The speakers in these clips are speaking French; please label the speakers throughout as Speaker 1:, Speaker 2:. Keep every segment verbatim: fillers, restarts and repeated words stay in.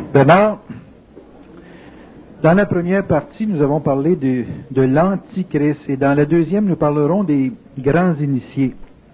Speaker 1: Bernard, dans la première partie, nous avons parlé de, de l'Antichrist et dans la deuxième, nous parlerons des grands initiés.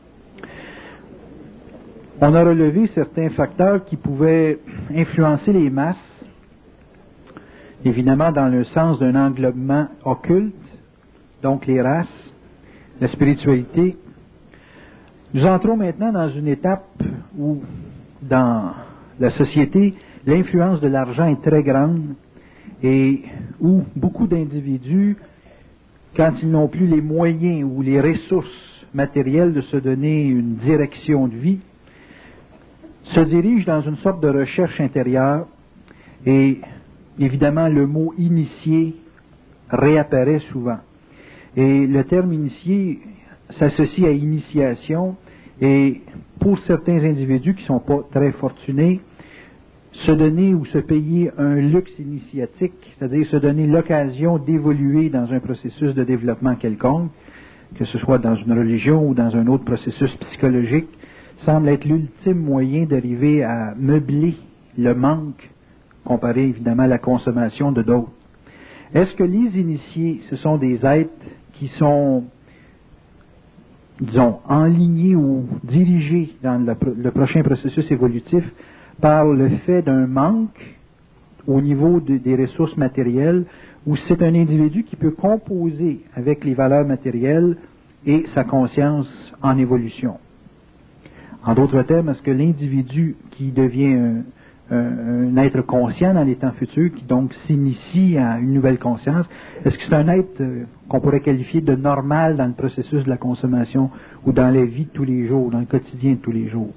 Speaker 1: On a relevé certains facteurs qui pouvaient influencer les masses, évidemment dans le sens d'un englobement occulte, donc les races, la spiritualité. Nous entrons maintenant dans une étape où, dans la société, l'influence de l'argent est très grande et où beaucoup d'individus, quand ils n'ont plus les moyens ou les ressources matérielles de se donner une direction de vie, se dirigent dans une sorte de recherche intérieure et évidemment le mot initié réapparaît souvent. Et le terme initié s'associe à initiation et pour certains individus qui ne sont pas très fortunés, se donner ou se payer un luxe initiatique, c'est-à-dire se donner l'occasion d'évoluer dans un processus de développement quelconque, que ce soit dans une religion ou dans un autre processus psychologique, semble être l'ultime moyen d'arriver à meubler le manque, comparé évidemment à la consommation de d'autres. Est-ce que les initiés, ce sont des êtres qui sont, disons, enlignés ou dirigés dans le, le prochain processus évolutif par le fait d'un manque au niveau de, des ressources matérielles, ou c'est un individu qui peut composer avec les valeurs matérielles et sa conscience en évolution? En d'autres termes, est-ce que l'individu qui devient un, un, un être conscient dans les temps futurs, qui donc s'initie à une nouvelle conscience, est-ce que c'est un être euh, qu'on pourrait qualifier de normal dans le processus de la consommation ou dans la vie de tous les jours, dans le quotidien de tous les jours?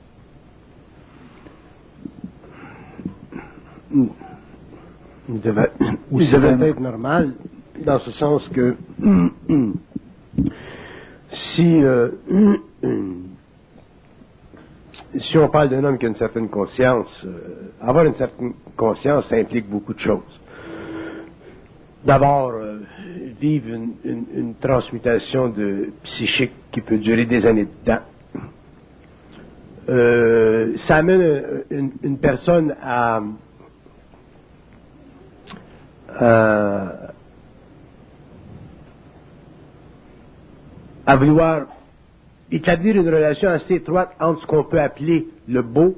Speaker 2: Il devait, il devait être normal, dans ce sens que si euh, si on parle d'un homme qui a une certaine conscience, euh, avoir une certaine conscience, ça implique beaucoup de choses. D'abord, euh, vivre une, une, une transmutation de psychique qui peut durer des années de temps. Euh, ça amène une, une personne à Euh, à vouloir établir une relation assez étroite entre ce qu'on peut appeler le beau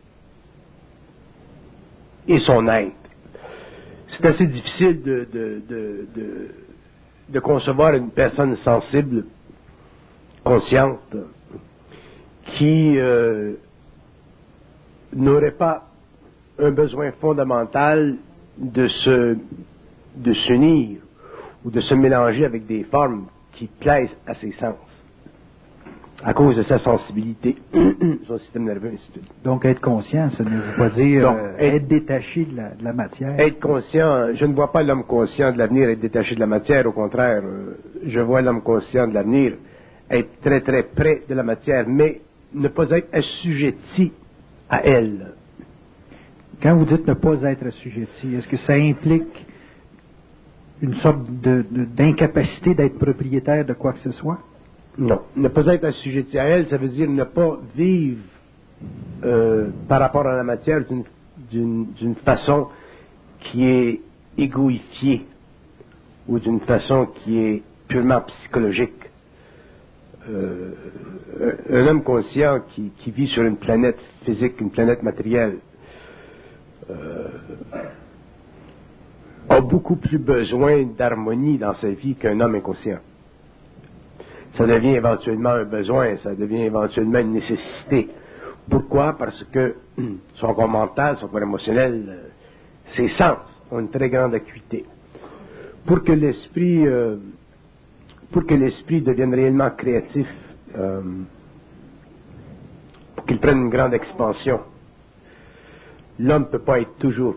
Speaker 2: et son être. C'est assez difficile de, de, de, de, de concevoir une personne sensible, consciente, qui euh, n'aurait pas un besoin fondamental de se de s'unir ou de se mélanger avec des formes qui plaisent à ses sens à cause de sa sensibilité, son système nerveux, ainsi de suite.
Speaker 1: Donc être conscient, ça ne veut pas dire Donc, euh, être, être détaché de la, de la matière.
Speaker 2: Être conscient, je ne vois pas l'homme conscient de l'avenir être détaché de la matière, au contraire, euh, je vois l'homme conscient de l'avenir être très très près de la matière, mais ne pas être assujetti à elle.
Speaker 1: Quand vous dites ne pas être assujetti, est-ce que ça implique une sorte de, de, d'incapacité d'être propriétaire de quoi que ce soit?
Speaker 2: Non. Ne pas être assujetti à elle, ça veut dire ne pas vivre euh, par rapport à la matière d'une, d'une, d'une façon qui est égoïfiée ou d'une façon qui est purement psychologique. Euh, un homme conscient qui, qui vit sur une planète physique, une planète matérielle, Euh, a beaucoup plus besoin d'harmonie dans sa vie qu'un homme inconscient. Ça devient éventuellement un besoin, ça devient éventuellement une nécessité. Pourquoi? Parce que son corps mental, son corps émotionnel, ses sens ont une très grande acuité. Pour que l'esprit, euh, pour que l'esprit devienne réellement créatif, euh, pour qu'il prenne une grande expansion, l'homme ne peut pas être toujours,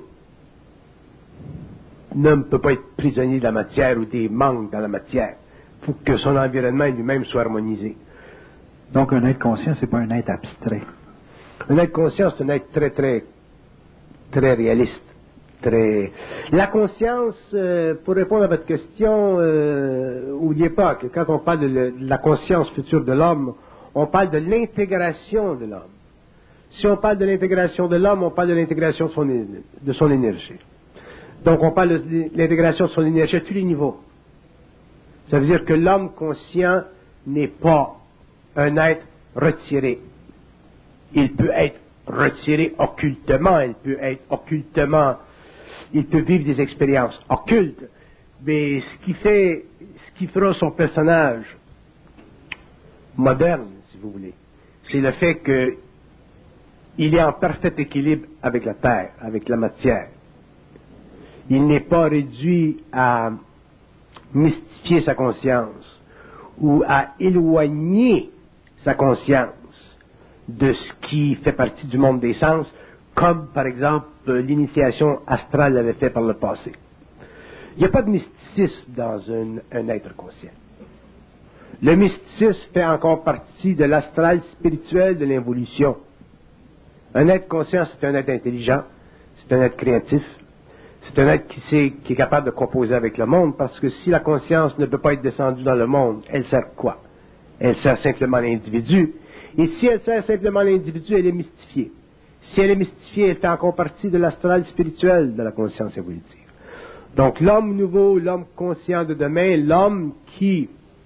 Speaker 2: l'homme ne peut pas être prisonnier de la matière ou des manques dans la matière. Il faut que son environnement lui-même soit harmonisé.
Speaker 1: Donc un être conscient, c'est pas un être abstrait.
Speaker 2: Un être conscient, c'est un être très, très, très réaliste. Très... La conscience, euh, pour répondre à votre question, euh, n'oubliez pas que quand on parle de, le, de la conscience future de l'homme, on parle de l'intégration de l'homme. Si on parle de l'intégration de l'homme, on parle de l'intégration de son, de son énergie. Donc, on parle de l'intégration de son énergie à tous les niveaux. Ça veut dire que l'homme conscient n'est pas un être retiré. Il peut être retiré occultement, il peut être occultement, il peut vivre des expériences occultes, mais ce qui fait, ce qui fera son personnage moderne, si vous voulez, c'est le fait qu'il est en parfait équilibre avec la terre, avec la matière. Il n'est pas réduit à mystifier sa conscience ou à éloigner sa conscience de ce qui fait partie du monde des sens, comme par exemple l'initiation astrale l'avait fait par le passé. Il n'y a pas de mysticisme dans un, un être conscient. Le mysticisme fait encore partie de l'astral spirituel de l'évolution. Un être conscient, c'est un être intelligent, c'est un être créatif, c'est un être qui, sait, qui est capable de composer avec le monde, parce que si la conscience ne peut pas être descendue dans le monde, elle sert quoi? Elle sert simplement l'individu. Et si elle sert simplement l'individu, elle est mystifiée. Si elle est mystifiée, elle fait encore partie de l'astral spirituel de la conscience évolutive. Donc l'homme nouveau, l'homme conscient de demain, l'homme qui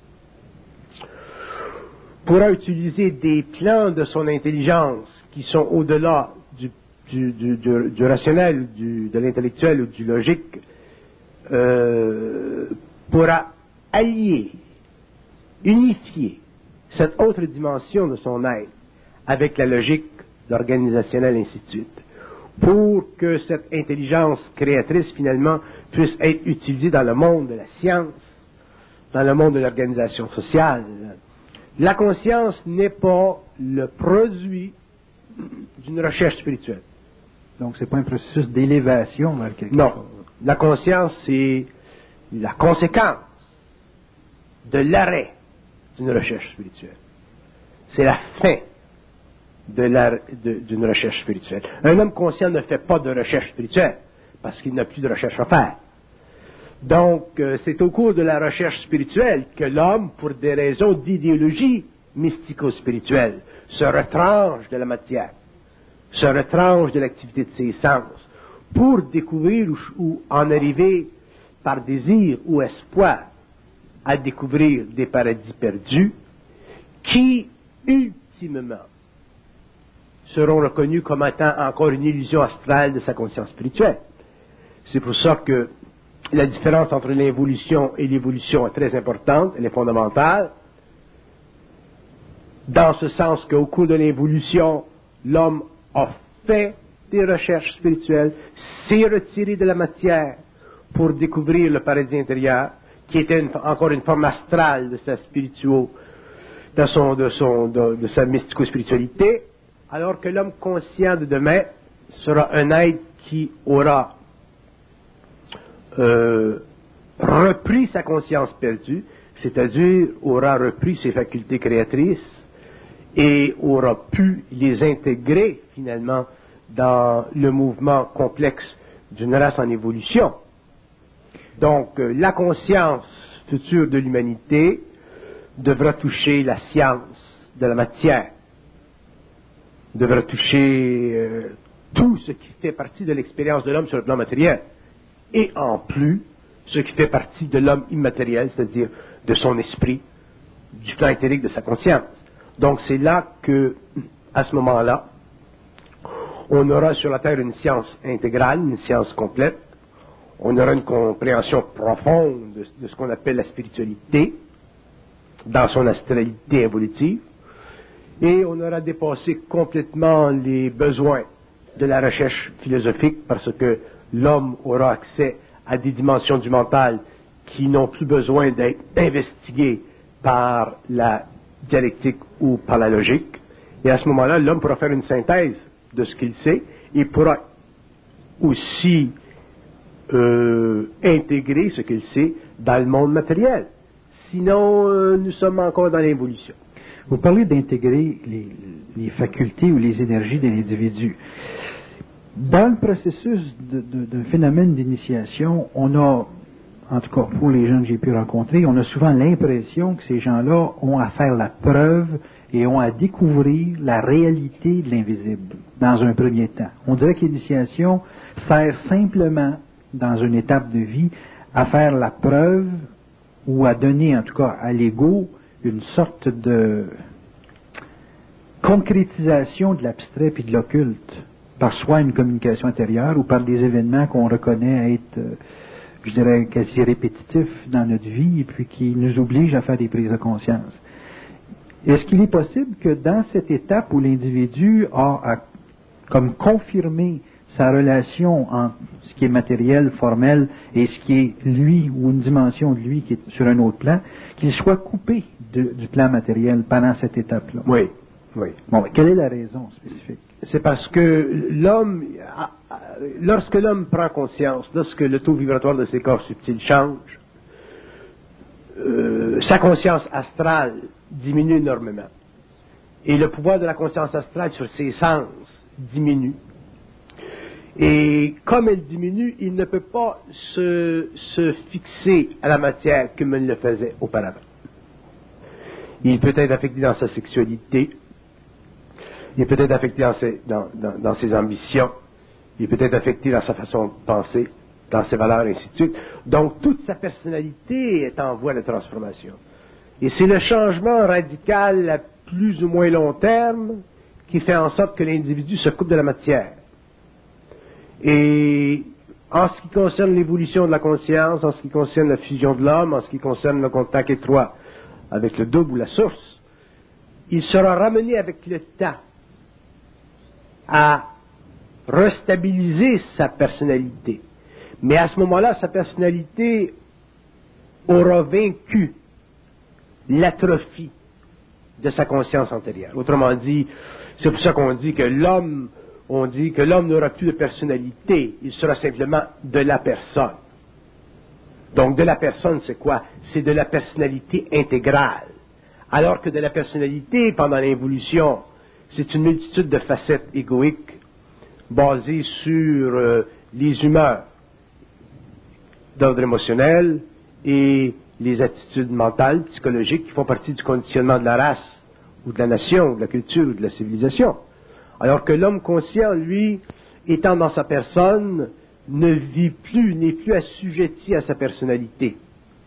Speaker 2: pourra utiliser des plans de son intelligence qui sont au-delà du, du, du, du, du rationnel, du, de l'intellectuel ou du logique, euh, pourra allier, unifier cette autre dimension de son être avec la logique organisationnelle, ainsi de suite, pour que cette intelligence créatrice, finalement, puisse être utilisée dans le monde de la science, dans le monde de l'organisation sociale. La conscience n'est pas le produit d'une recherche spirituelle.
Speaker 1: Donc, c'est pas un processus d'élévation vers quelque
Speaker 2: non.
Speaker 1: chose.
Speaker 2: La conscience, c'est la conséquence de l'arrêt d'une recherche spirituelle. C'est la fin de la, de, d'une recherche spirituelle. Un homme conscient ne fait pas de recherche spirituelle parce qu'il n'a plus de recherche à faire. Donc, euh, c'est au cours de la recherche spirituelle que l'homme, pour des raisons d'idéologie mystico-spirituelle, se retranche de la matière, se retranche de l'activité de ses sens, pour découvrir ou, ou en arriver par désir ou espoir à découvrir des paradis perdus qui, ultimement, seront reconnus comme étant encore une illusion astrale de sa conscience spirituelle. C'est pour ça que la différence entre l'involution et l'évolution est très importante, elle est fondamentale, dans ce sens qu'au cours de l'involution, l'homme a fait des recherches spirituelles, s'est retiré de la matière pour découvrir le paradis intérieur, qui était une, encore une forme astrale de sa spirituo, de, son, de, son, de, de sa mystico-spiritualité, alors que l'homme conscient de demain sera un être qui aura euh, repris sa conscience perdue, c'est-à-dire aura repris ses facultés créatrices et aura pu les intégrer finalement dans le mouvement complexe d'une race en évolution. Donc, euh, la conscience future de l'humanité devra toucher la science de la matière, devra toucher euh, tout ce qui fait partie de l'expérience de l'homme sur le plan matériel, et en plus, ce qui fait partie de l'homme immatériel, c'est-à-dire de son esprit, du plan éthérique de sa conscience. Donc, c'est là que, à ce moment-là, on aura sur la Terre une science intégrale, une science complète. On aura une compréhension profonde de, de ce qu'on appelle la spiritualité, dans son astralité évolutive. Et on aura dépassé complètement les besoins de la recherche philosophique, parce que l'homme aura accès à des dimensions du mental qui n'ont plus besoin d'être investiguées par la dialectique ou par la logique. Et à ce moment-là, l'homme pourra faire une synthèse de ce qu'il sait et pourra aussi euh, intégrer ce qu'il sait dans le monde matériel. Sinon, euh, nous sommes encore dans l'évolution.
Speaker 1: Vous parlez d'intégrer les, les facultés ou les énergies de l'individu. Dans le processus d'un phénomène d'initiation, on a en tout cas pour les gens que j'ai pu rencontrer, on a souvent l'impression que ces gens-là ont à faire la preuve et ont à découvrir la réalité de l'invisible dans un premier temps. On dirait que l'initiation sert simplement, dans une étape de vie, à faire la preuve ou à donner, en tout cas à l'ego, une sorte de concrétisation de l'abstrait puis de l'occulte, par soit une communication intérieure ou par des événements qu'on reconnaît être, euh, je dirais, quasi répétitifs dans notre vie et puis qui nous obligent à faire des prises de conscience. Est-ce qu'il est possible que dans cette étape où l'individu a à, comme confirmé sa relation entre ce qui est matériel, formel, et ce qui est lui, ou une dimension de lui qui est sur un autre plan, qu'il soit coupé de, du plan matériel pendant cette étape-là?
Speaker 2: Oui, oui.
Speaker 1: Bon, mais quelle est la raison spécifique?
Speaker 2: C'est parce que l'homme, lorsque l'homme prend conscience, lorsque le taux vibratoire de ses corps subtils change, euh, sa conscience astrale diminue énormément. Et le pouvoir de la conscience astrale sur ses sens diminue. Et comme elle diminue, il ne peut pas se, se fixer à la matière comme il le faisait auparavant. Il peut être affecté dans sa sexualité, il peut être affecté dans ses, dans, dans, dans ses ambitions, il peut être affecté dans sa façon de penser, dans ses valeurs, et ainsi de suite. Donc, toute sa personnalité est en voie de transformation. Et c'est le changement radical à plus ou moins long terme qui fait en sorte que l'individu se coupe de la matière. Et en ce qui concerne l'évolution de la conscience, en ce qui concerne la fusion de l'homme, en ce qui concerne le contact étroit avec le double ou la source, il sera ramené avec le temps à restabiliser sa personnalité. Mais à ce moment-là, sa personnalité aura vaincu l'atrophie de sa conscience antérieure. Autrement dit, c'est pour ça qu'on dit que l'homme, on dit que l'homme n'aura plus de personnalité, il sera simplement de la personne. Donc de la personne, c'est quoi? C'est de la personnalité intégrale. Alors que de la personnalité, pendant l'évolution, c'est une multitude de facettes égoïques basées sur euh, les humeurs d'ordre émotionnel et les attitudes mentales, psychologiques, qui font partie du conditionnement de la race, ou de la nation, ou de la culture, ou de la civilisation. Alors que l'homme conscient, lui, étant dans sa personne, ne vit plus, n'est plus assujetti à sa personnalité.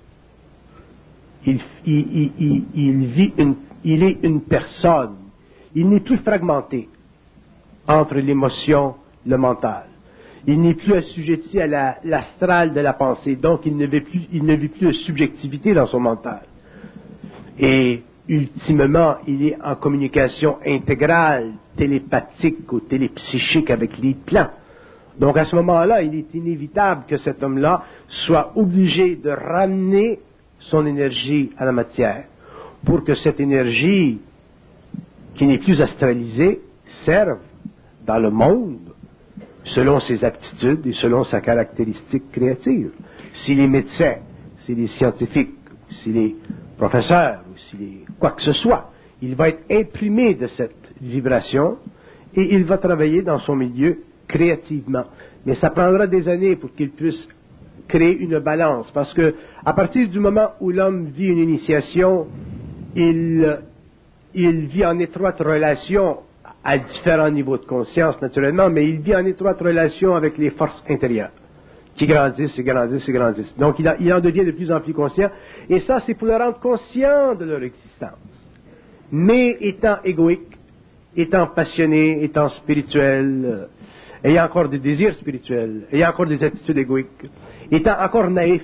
Speaker 2: Il, il, il, il, il vit une, il est une personne. Il n'est plus fragmenté entre l'émotion, le mental. Il n'est plus assujetti à la, l'astral de la pensée, donc il ne vit plus, il ne vit plus de subjectivité dans son mental. Et ultimement, il est en communication intégrale, télépathique ou télépsychique avec les plans. Donc à ce moment-là, il est inévitable que cet homme-là soit obligé de ramener son énergie à la matière, pour que cette énergie, qui n'est plus astralisée, serve dans le monde selon ses aptitudes et selon sa caractéristique créative. S'il est médecin, s'il est scientifique, s'il est professeur, ou s'il est quoi que ce soit, il va être imprimé de cette vibration et il va travailler dans son milieu créativement. Mais ça prendra des années pour qu'il puisse créer une balance, parce que à partir du moment où l'homme vit une initiation, il, il vit en étroite relation à différents niveaux de conscience, naturellement, mais il vit en étroite relation avec les forces intérieures, qui grandissent et grandissent et grandissent. Donc, il, a, il en devient de plus en plus conscient, et ça, c'est pour le rendre conscient de leur existence. Mais étant égoïque, étant passionné, étant spirituel, euh, ayant encore des désirs spirituels, ayant encore des attitudes égoïques, étant encore naïf,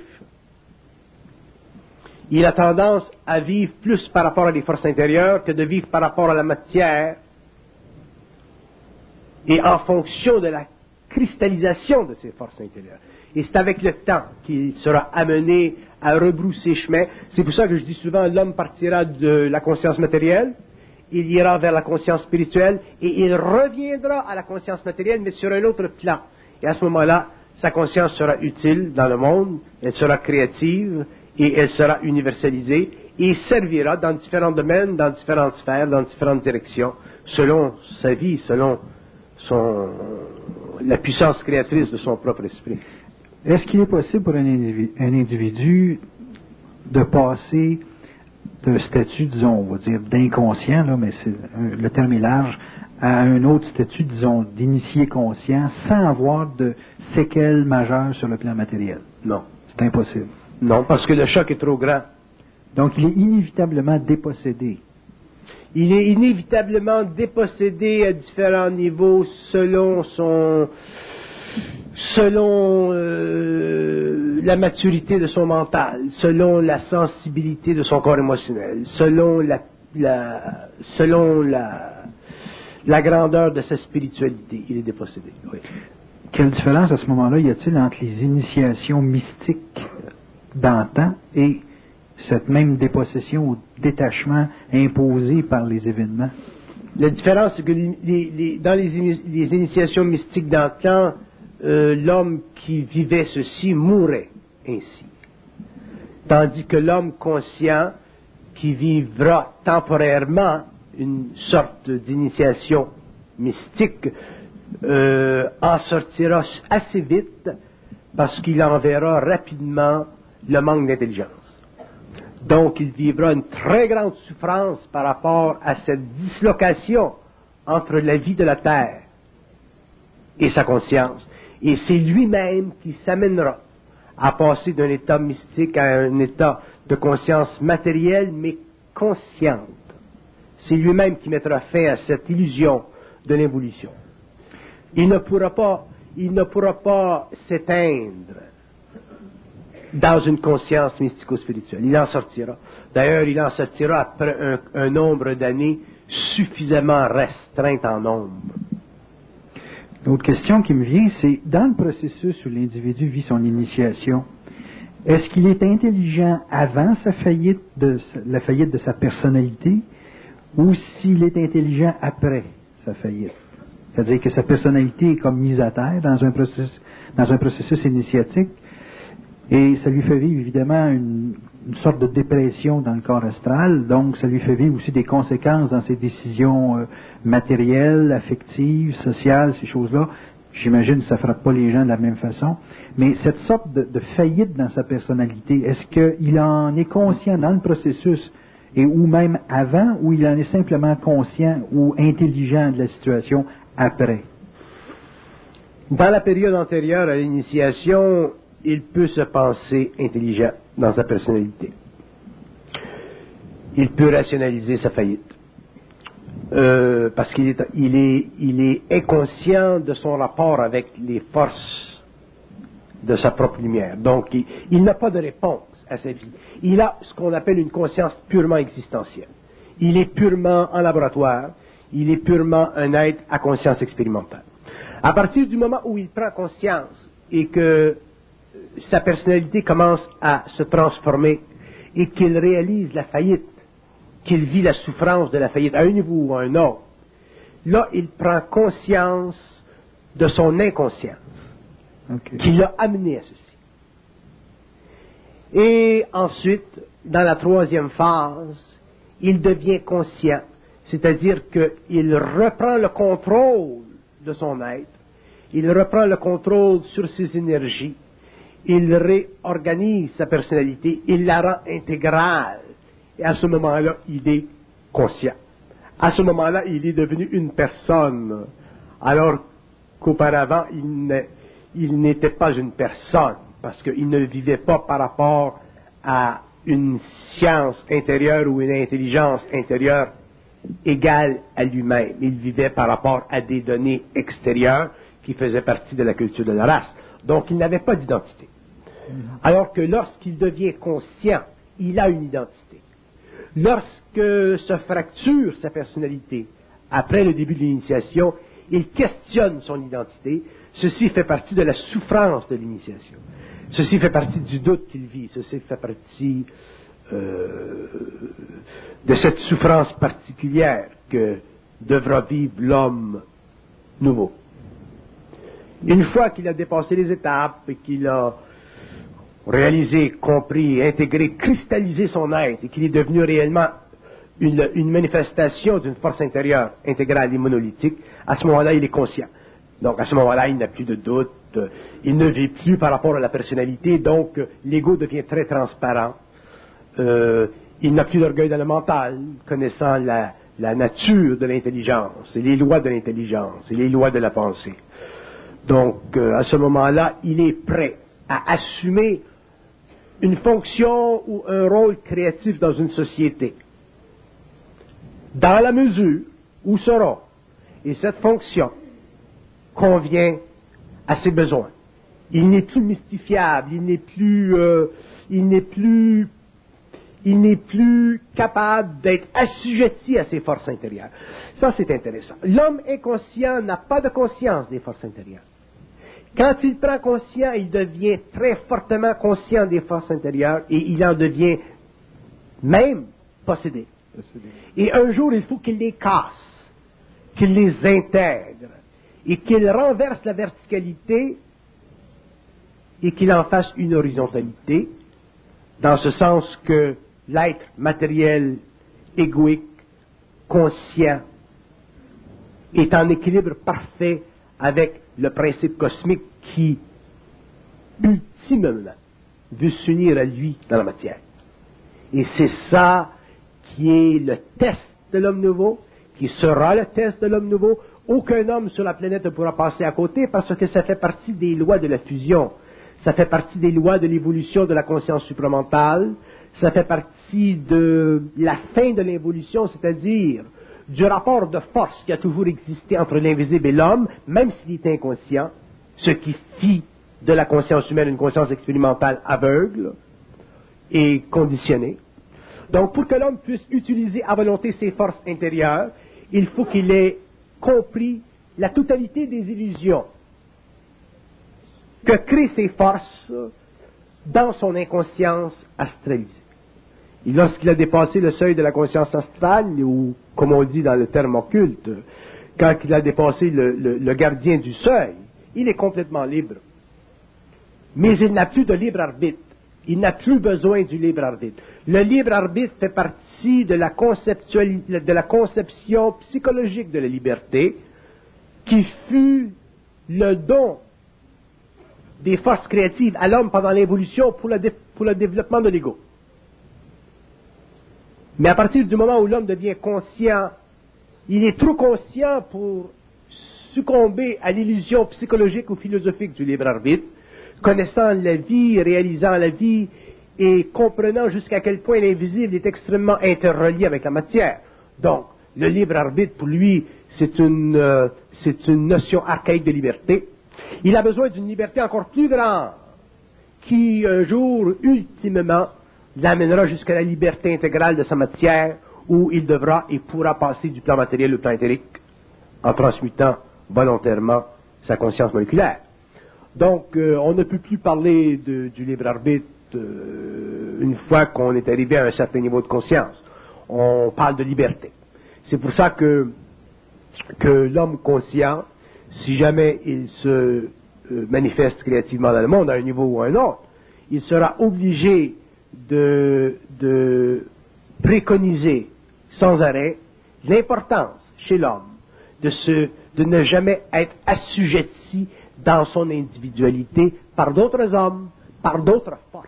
Speaker 2: il a tendance à vivre plus par rapport à des forces intérieures que de vivre par rapport à la matière, et en fonction de la cristallisation de ces forces intérieures. Et c'est avec le temps qu'il sera amené à rebrousser chemin. C'est pour ça que je dis souvent, l'homme partira de la conscience matérielle, il ira vers la conscience spirituelle, et il reviendra à la conscience matérielle, mais sur un autre plan. Et à ce moment-là, sa conscience sera utile dans le monde, elle sera créative, et elle sera universalisée, et servira dans différents domaines, dans différentes sphères, dans différentes directions, selon sa vie, selon son, la puissance créatrice de son propre esprit.
Speaker 1: Est-ce qu'il est possible pour un individu, un individu de passer d'un statut, disons, on va dire, d'inconscient, là, mais c'est, un, le terme est large, à un autre statut, disons, d'initié conscient, sans avoir de séquelles majeures sur le plan matériel?
Speaker 2: Non.
Speaker 1: C'est impossible.
Speaker 2: Non, parce que le choc est trop grand.
Speaker 1: Donc, il est inévitablement dépossédé.
Speaker 2: Il est inévitablement dépossédé à différents niveaux selon son, selon euh, la maturité de son mental, selon la sensibilité de son corps émotionnel, selon la, la selon la, la grandeur de sa spiritualité. Il est dépossédé. Oui.
Speaker 1: Quelle différence à ce moment-là y a-t-il entre les initiations mystiques d'antan et cette même dépossession ou détachement imposé par les événements?
Speaker 2: La différence, c'est que les, les, les, dans les, ini- les initiations mystiques d'antan, euh, l'homme qui vivait ceci mourait ainsi. Tandis que l'homme conscient qui vivra temporairement une sorte d'initiation mystique euh, en sortira assez vite parce qu'il en verra rapidement le manque d'intelligence. Donc, il vivra une très grande souffrance par rapport à cette dislocation entre la vie de la terre et sa conscience. Et c'est lui-même qui s'amènera à passer d'un état mystique à un état de conscience matérielle, mais consciente. C'est lui-même qui mettra fin à cette illusion de l'évolution. Il ne pourra pas, il ne pourra pas s'éteindre dans une conscience mystico-spirituelle. Il en sortira. D'ailleurs, il en sortira après un, un nombre d'années suffisamment restreint en nombre.
Speaker 1: L'autre question qui me vient, c'est dans le processus où l'individu vit son initiation, est-ce qu'il est intelligent avant sa faillite de, la faillite de sa personnalité ou s'il est intelligent après sa faillite? C'est-à-dire que sa personnalité est comme mise à terre dans un processus, dans un processus initiatique. Et ça lui fait vivre évidemment une, une sorte de dépression dans le corps astral, donc ça lui fait vivre aussi des conséquences dans ses décisions euh, matérielles, affectives, sociales, ces choses-là. J'imagine que ça ne frappe pas les gens de la même façon. Mais cette sorte de, de faillite dans sa personnalité, est-ce qu'il en est conscient dans le processus et ou même avant, ou il en est simplement conscient ou intelligent de la situation après?
Speaker 2: Dans la période antérieure à l'initiation, il peut se penser intelligent dans sa personnalité. Il peut rationaliser sa faillite. Euh, parce qu'il est, il est, il est inconscient de son rapport avec les forces de sa propre lumière. Donc, il, il n'a pas de réponse à sa vie. Il a ce qu'on appelle une conscience purement existentielle. Il est purement en laboratoire. Il est purement un être à conscience expérimentale. À partir du moment où il prend conscience et que sa personnalité commence à se transformer et qu'il réalise la faillite, qu'il vit la souffrance de la faillite à un niveau ou à un autre, là, il prend conscience de son inconscience okay. qui l'a amené à ceci. Et ensuite, dans la troisième phase, il devient conscient, c'est-à-dire qu'il reprend le contrôle de son être, il reprend le contrôle sur ses énergies, il réorganise sa personnalité, il la rend intégrale. Et à ce moment-là, il est conscient. À ce moment-là, il est devenu une personne, alors qu'auparavant, il n'était pas une personne, parce qu'il ne vivait pas par rapport à une science intérieure ou une intelligence intérieure égale à lui-même. Il vivait par rapport à des données extérieures qui faisaient partie de la culture de la race. Donc, il n'avait pas d'identité. Alors que lorsqu'il devient conscient, il a une identité. Lorsque se fracture sa personnalité, après le début de l'initiation, il questionne son identité. Ceci fait partie de la souffrance de l'initiation. Ceci fait partie du doute qu'il vit. Ceci fait partie euh, de cette souffrance particulière que devra vivre l'homme nouveau. Une fois qu'il a dépassé les étapes et qu'il a réalisé, compris, intégré, cristallisé son être et qu'il est devenu réellement une, une manifestation d'une force intérieure intégrale et monolithique, à ce moment-là, il est conscient. Donc, à ce moment-là, il n'a plus de doute, il ne vit plus par rapport à la personnalité, donc l'ego devient très transparent. Euh, il n'a plus d'orgueil dans le mental, connaissant la, la nature de l'intelligence, et les lois de l'intelligence, et les lois de la pensée. Donc, euh, à ce moment-là, il est prêt à assumer une fonction ou un rôle créatif dans une société, dans la mesure où ce rôle et cette fonction convient à ses besoins. Il n'est plus mystifiable, il n'est plus, euh, il n'est plus, il n'est plus capable d'être assujetti à ses forces intérieures. Ça, c'est intéressant. L'homme inconscient n'a pas de conscience des forces intérieures. Quand il prend conscience, il devient très fortement conscient des forces intérieures et il en devient même possédé. possédé. Et un jour, il faut qu'il les casse, qu'il les intègre et qu'il renverse la verticalité et qu'il en fasse une horizontalité, dans ce sens que l'être matériel, égoïque, conscient, est en équilibre parfait avec le principe cosmique qui, ultimement, veut s'unir à lui dans la matière. Et c'est ça qui est le test de l'homme nouveau, qui sera le test de l'homme nouveau. Aucun homme sur la planète ne pourra passer à côté parce que ça fait partie des lois de la fusion. Ça fait partie des lois de l'évolution de la conscience supramentale. Ça fait partie de la fin de l'évolution, c'est-à-dire du rapport de force qui a toujours existé entre l'invisible et l'homme, même s'il est inconscient, ce qui fit de la conscience humaine une conscience expérimentale aveugle et conditionnée. Donc, pour que l'homme puisse utiliser à volonté ses forces intérieures, il faut qu'il ait compris la totalité des illusions que créent ces forces dans son inconscience astralisée. Et lorsqu'il a dépassé le seuil de la conscience astrale, ou comme on dit dans le terme occulte, quand il a dépassé le, le, le gardien du seuil, il est complètement libre. Mais il n'a plus de libre arbitre. Il n'a plus besoin du libre arbitre. Le libre arbitre fait partie de la, conceptualité, de la conception psychologique de la liberté, qui fut le don des forces créatives à l'homme pendant l'évolution pour le, pour le développement de l'ego. Mais à partir du moment où l'homme devient conscient, il est trop conscient pour succomber à l'illusion psychologique ou philosophique du libre arbitre, connaissant la vie, réalisant la vie et comprenant jusqu'à quel point l'invisible est extrêmement interrelié avec la matière. Donc, le libre arbitre, pour lui, c'est une, euh, c'est une notion archaïque de liberté. Il a besoin d'une liberté encore plus grande, qui un jour, ultimement, l'amènera jusqu'à la liberté intégrale de sa matière, où il devra et pourra passer du plan matériel au plan éthérique, en transmutant volontairement sa conscience moléculaire. Donc, euh, on ne peut plus parler de, du libre arbitre euh, une fois qu'on est arrivé à un certain niveau de conscience. On parle de liberté. C'est pour ça que, que l'homme conscient, si jamais il se euh, manifeste créativement dans le monde, à un niveau ou à un autre, il sera obligé de, de préconiser sans arrêt l'importance chez l'homme de, se, de ne jamais être assujetti dans son individualité par d'autres hommes, par d'autres forces.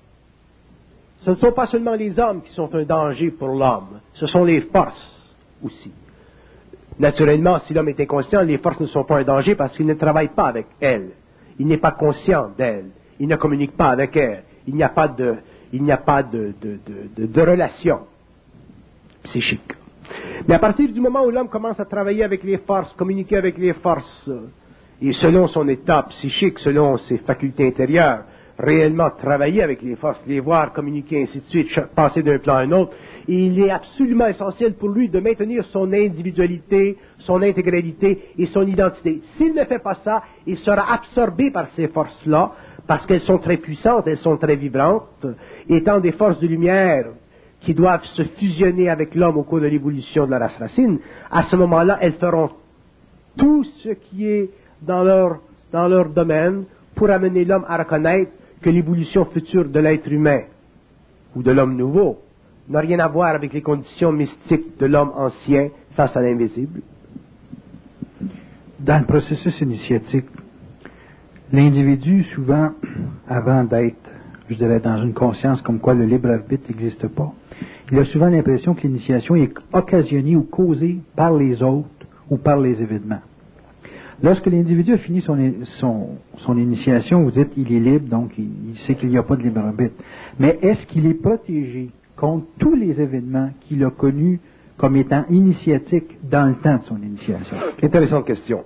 Speaker 2: Ce ne sont pas seulement les hommes qui sont un danger pour l'homme, ce sont les forces aussi. Naturellement, si l'homme est inconscient, les forces ne sont pas un danger parce qu'il ne travaille pas avec elles. Il n'est pas conscient d'elles. Il ne communique pas avec elles. Il n'y a pas de, il n'y a pas de, de, de, de, de relation psychique. Mais à partir du moment où l'homme commence à travailler avec les forces, communiquer avec les forces, et selon son état psychique, selon ses facultés intérieures, réellement travailler avec les forces, les voir, communiquer, ainsi de suite, passer d'un plan à un autre, et il est absolument essentiel pour lui de maintenir son individualité, son intégralité et son identité. S'il ne fait pas ça, il sera absorbé par ces forces-là, parce qu'elles sont très puissantes, elles sont très vibrantes, étant des forces de lumière qui doivent se fusionner avec l'homme au cours de l'évolution de la race racine. À ce moment-là, elles feront tout ce qui est dans leur, dans leur domaine pour amener l'homme à reconnaître que l'évolution future de l'être humain ou de l'homme nouveau n'a rien à voir avec les conditions mystiques de l'homme ancien face à l'invisible.
Speaker 1: dans le processus initiatique, l'individu, souvent, avant d'être, je dirais, dans une conscience comme quoi le libre arbitre n'existe pas, il a souvent l'impression que l'initiation est occasionnée ou causée par les autres ou par les événements. Lorsque l'individu a fini son, son, son initiation, vous dites qu'il est libre, donc il, il sait qu'il n'y a pas de libre arbitre. Mais est-ce qu'il est protégé contre tous les événements qu'il a connus comme étant initiatiques dans le temps de son initiation?
Speaker 2: Intéressante question.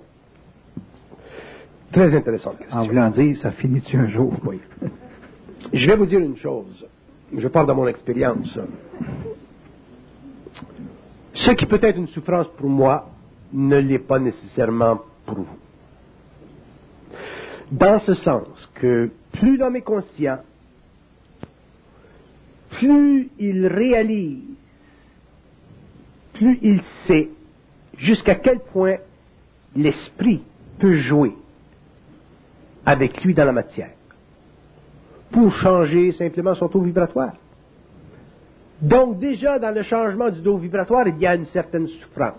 Speaker 2: Très intéressante question.
Speaker 1: En voulant dire, ça finit-tu un jour?
Speaker 2: Oui. Je vais vous dire une chose. Je parle de mon expérience. Ce qui peut être une souffrance pour moi ne l'est pas nécessairement pour vous. Dans ce sens que plus l'homme est conscient, plus il réalise, plus il sait jusqu'à quel point l'esprit peut jouer avec lui dans la matière pour changer simplement son taux vibratoire. Donc déjà dans le changement du taux vibratoire, il y a une certaine souffrance.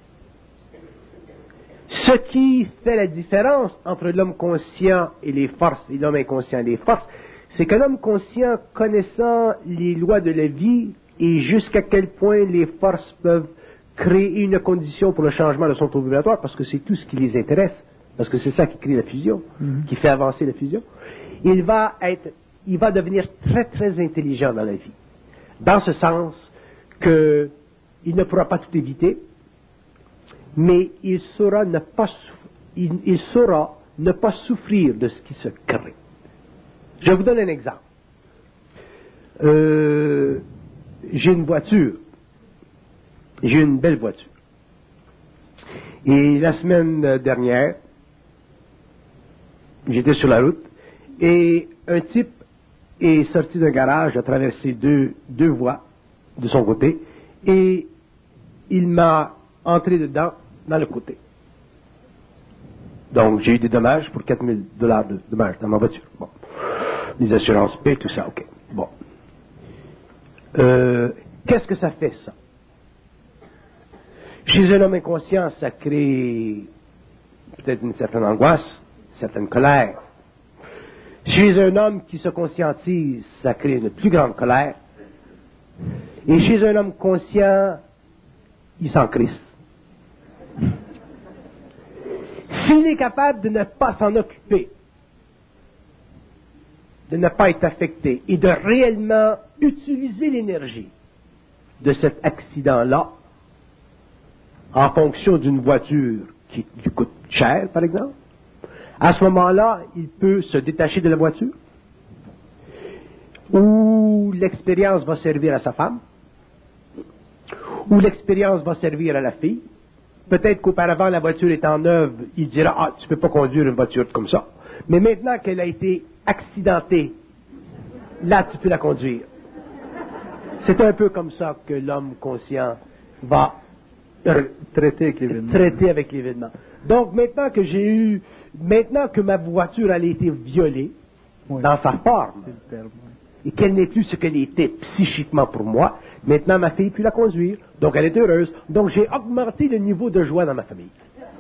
Speaker 2: Ce qui fait la différence entre l'homme conscient et les forces et l'homme inconscient et les forces, c'est que l'homme conscient, connaissant les lois de la vie et jusqu'à quel point les forces peuvent créer une condition pour le changement de son taux vibratoire, parce que c'est tout ce qui les intéresse, parce que c'est ça qui crée la fusion, mm-hmm. qui fait avancer la fusion, il va être, il va devenir très très intelligent dans la vie. Dans ce sens que il ne pourra pas tout éviter, mais il saura ne pas, il, il saura ne pas souffrir de ce qui se crée. Je vous donne un exemple. Euh, j'ai une voiture. J'ai une belle voiture. Et la semaine dernière, j'étais sur la route et un type est sorti d'un garage, a traversé deux, deux voies de son côté et il m'a entré dedans dans le côté. Donc j'ai eu des dommages pour quatre mille dollars de dommages dans ma voiture. Bon. Les assurances paient, tout ça, ok. Bon. Euh, qu'est-ce que ça fait, ça? Chez un homme inconscient, ça crée peut-être une certaine angoisse, une certaine colère. Chez un homme qui se conscientise, ça crée une plus grande colère. Et chez un homme conscient, il s'en crisse. S'il est capable de ne pas s'en occuper, de ne pas être affecté et de réellement utiliser l'énergie de cet accident-là en fonction d'une voiture qui lui coûte cher, par exemple, à ce moment-là, il peut se détacher de la voiture, ou l'expérience va servir à sa femme, ou l'expérience va servir à la fille. Peut-être qu'auparavant, la voiture étant neuve, il dira « Ah, tu ne peux pas conduire une voiture comme ça. » Mais maintenant qu'elle a été accidentée, là, tu peux la conduire. C'est un peu comme ça que l'homme conscient va
Speaker 1: traiter avec l'événement.
Speaker 2: Traiter avec l'événement. Donc, maintenant que j'ai eu, maintenant que ma voiture, elle a été violée, oui, dans sa forme, et qu'elle n'est plus ce qu'elle était psychiquement pour moi, maintenant ma fille peut la conduire, donc elle est heureuse. Donc j'ai augmenté le niveau de joie dans ma famille.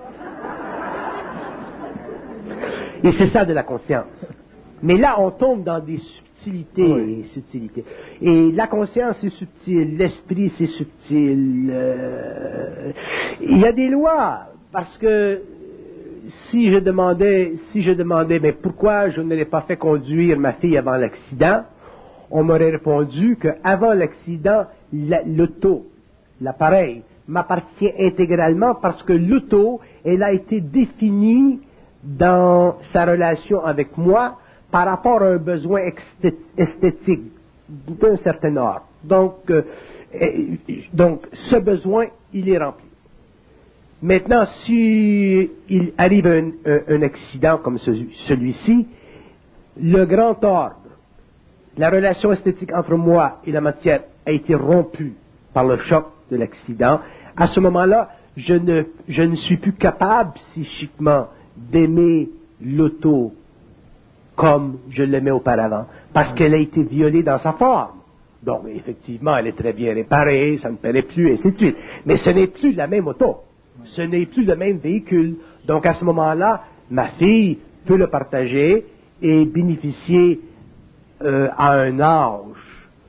Speaker 2: Et c'est ça de la conscience. Mais là, on tombe dans des subtilités, oui. et subtilités. Et la conscience, c'est subtil, l'esprit, c'est subtil. Euh, il y a des lois, parce que si je demandais, si je demandais, mais pourquoi je ne l'ai pas fait conduire ma fille avant l'accident, on m'aurait répondu qu'avant l'accident, la, l'auto, l'appareil, m'appartient intégralement parce que l'auto, elle a été définie dans sa relation avec moi par rapport à un besoin esthétique d'un certain ordre. Donc, euh, donc, ce besoin, il est rempli. Maintenant, si il arrive un, un, un accident comme celui, celui-ci, le grand ordre, la relation esthétique entre moi et la matière a été rompue par le choc de l'accident. À ce moment-là, je ne, je ne suis plus capable psychiquement d'aimer l'auto comme je l'aimais auparavant, parce qu'elle a été violée dans sa forme. Donc, effectivement, elle est très bien réparée, ça ne me paraît plus, et ainsi de suite. Mais ce n'est plus la même auto. Ce n'est plus le même véhicule. Donc à ce moment-là, ma fille peut le partager et bénéficier euh, à un âge,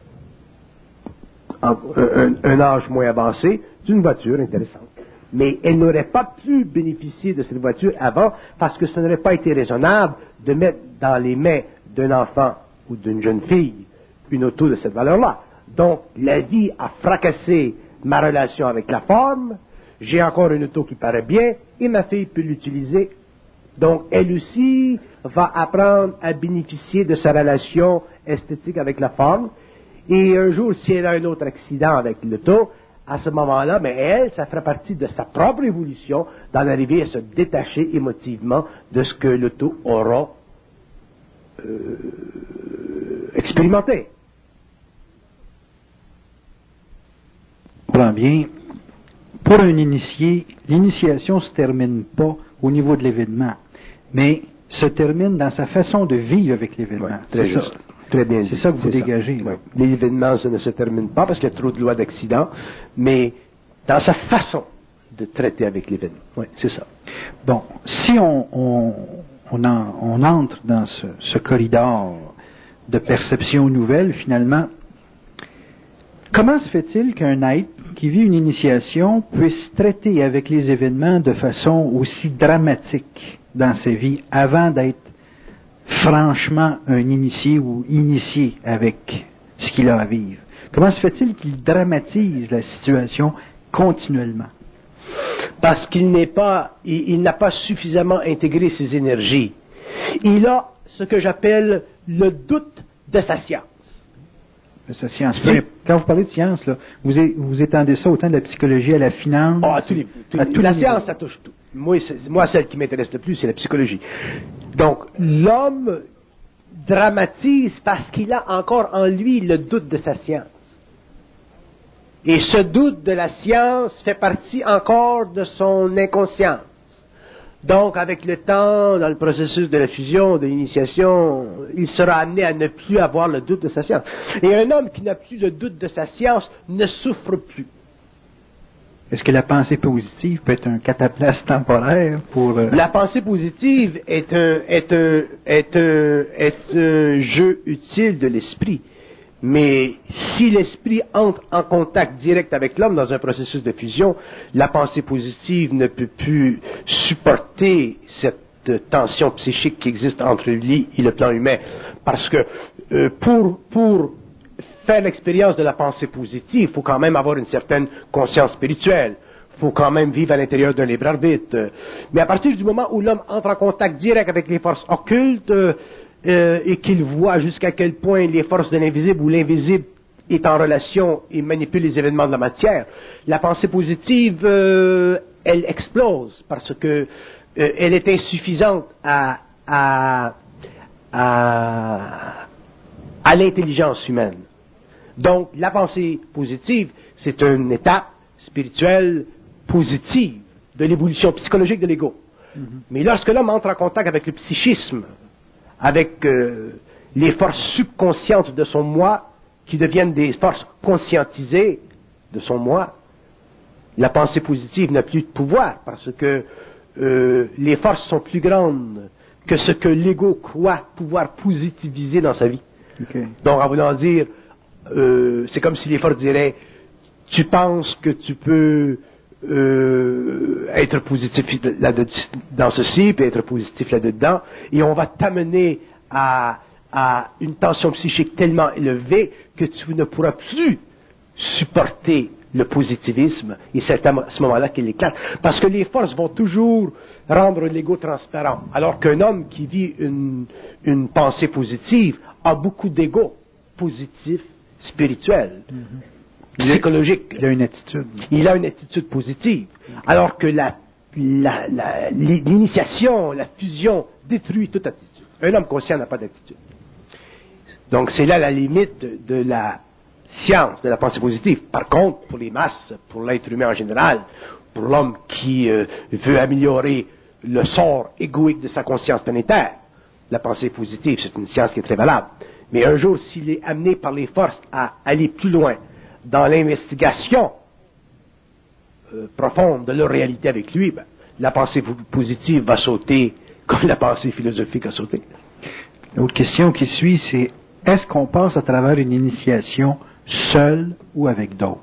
Speaker 2: un, un, un âge moins avancé, d'une voiture intéressante. Mais elle n'aurait pas pu bénéficier de cette voiture avant parce que ce n'aurait pas été raisonnable de mettre dans les mains d'un enfant ou d'une jeune fille une auto de cette valeur-là. Donc, la vie a fracassé ma relation avec la forme, j'ai encore une auto qui paraît bien, et ma fille peut l'utiliser. Donc, elle aussi va apprendre à bénéficier de sa relation esthétique avec la forme, et un jour, si elle a un autre accident avec l'auto, à ce moment-là, mais elle, ça fera partie de sa propre évolution d'en arriver à se détacher émotivement de ce que l'auto aura euh, expérimenté.
Speaker 1: Comprends bien. Pour un initié, l'initiation ne se termine pas au niveau de l'événement, mais se termine dans sa façon de vivre avec l'événement.
Speaker 2: Ouais, très
Speaker 1: c'est
Speaker 2: juste.
Speaker 1: ça.
Speaker 2: Très bien
Speaker 1: c'est
Speaker 2: dit.
Speaker 1: ça que vous
Speaker 2: c'est
Speaker 1: dégagez.
Speaker 2: Ça. Ouais. L'événement, ça ne se termine pas parce qu'il y a trop de lois d'accident, mais dans sa façon de traiter avec l'événement. Oui, c'est ça.
Speaker 1: Bon, si on, on, on, en, on entre dans ce, ce corridor de perception nouvelle, finalement, comment se fait-il qu'un être qui vit une initiation puisse traiter avec les événements de façon aussi dramatique dans sa vie avant d'être franchement un initié ou initié avec ce qu'il a à vivre? Comment se fait-il qu'il dramatise la situation continuellement?
Speaker 2: Parce qu'il n'est pas, il, il n'a pas suffisamment intégré ses énergies. Il a ce que j'appelle le doute de sa science.
Speaker 1: De sa science. Mais quand vous parlez de science, là, vous, é, vous étendez ça autant de la psychologie à la finance.
Speaker 2: Oh, à tous les, tous
Speaker 1: à
Speaker 2: les,
Speaker 1: tous
Speaker 2: la
Speaker 1: les
Speaker 2: science,
Speaker 1: niveaux.
Speaker 2: ça touche tout. Moi, moi, celle qui m'intéresse le plus, c'est la psychologie. Donc, l'homme dramatise parce qu'il a encore en lui le doute de sa science. Et ce doute de la science fait partie encore de son inconscience. Donc, avec le temps, dans le processus de la fusion, de l'initiation, il sera amené à ne plus avoir le doute de sa science. Et un homme qui n'a plus le doute de sa science ne souffre plus.
Speaker 1: Est-ce que la pensée positive peut être un cataplasme temporaire pour... Euh...
Speaker 2: La pensée positive est un, est un, est un, est un jeu utile de l'esprit. Mais si l'esprit entre en contact direct avec l'homme dans un processus de fusion, la pensée positive ne peut plus supporter cette tension psychique qui existe entre lui et le plan humain. Parce que euh, pour, pour faire l'expérience de la pensée positive, il faut quand même avoir une certaine conscience spirituelle. Il faut quand même vivre à l'intérieur d'un libre arbitre. Mais à partir du moment où l'homme entre en contact direct avec les forces occultes, euh, Euh, et qu'il voit jusqu'à quel point les forces de l'invisible ou l'invisible est en relation et manipule les événements de la matière, la pensée positive, euh, elle explose parce que euh, elle est insuffisante à, à, à, à l'intelligence humaine. Donc, la pensée positive, c'est une étape spirituelle positive de l'évolution psychologique de l'ego. Mm-hmm. Mais lorsque l'homme entre en contact avec le psychisme, avec euh, les forces subconscientes de son moi, qui deviennent des forces conscientisées de son moi, la pensée positive n'a plus de pouvoir, parce que euh, les forces sont plus grandes que ce que l'ego croit pouvoir positiviser dans sa vie.
Speaker 1: Okay.
Speaker 2: Donc, en voulant dire, euh, c'est comme si les forces diraient, tu penses que tu peux Euh, être positif là dans ceci, puis être positif là-dedans, et on va t'amener à, à une tension psychique tellement élevée que tu ne pourras plus supporter le positivisme, et c'est à ce moment-là qu'il éclate. Parce que les forces vont toujours rendre l'ego transparent, alors qu'un homme qui vit une, une pensée positive a beaucoup d'ego positif, spirituel. Mm-hmm. Psychologique.
Speaker 1: Il a une attitude.
Speaker 2: Il a une attitude positive. Alors que la, la, la, l'initiation, la fusion détruit toute attitude. Un homme conscient n'a pas d'attitude. Donc c'est là la limite de la science, de la pensée positive. Par contre, pour les masses, pour l'être humain en général, pour l'homme qui euh, veut améliorer le sort égoïque de sa conscience planétaire, la pensée positive, c'est une science qui est très valable. Mais un jour, s'il est amené par les forces à aller plus loin, dans l'investigation euh, profonde de leur réalité avec lui, ben, la pensée positive va sauter comme la pensée philosophique a sauté.
Speaker 1: L'autre question qui suit, c'est est-ce qu'on passe à travers une initiation seule ou avec d'autres?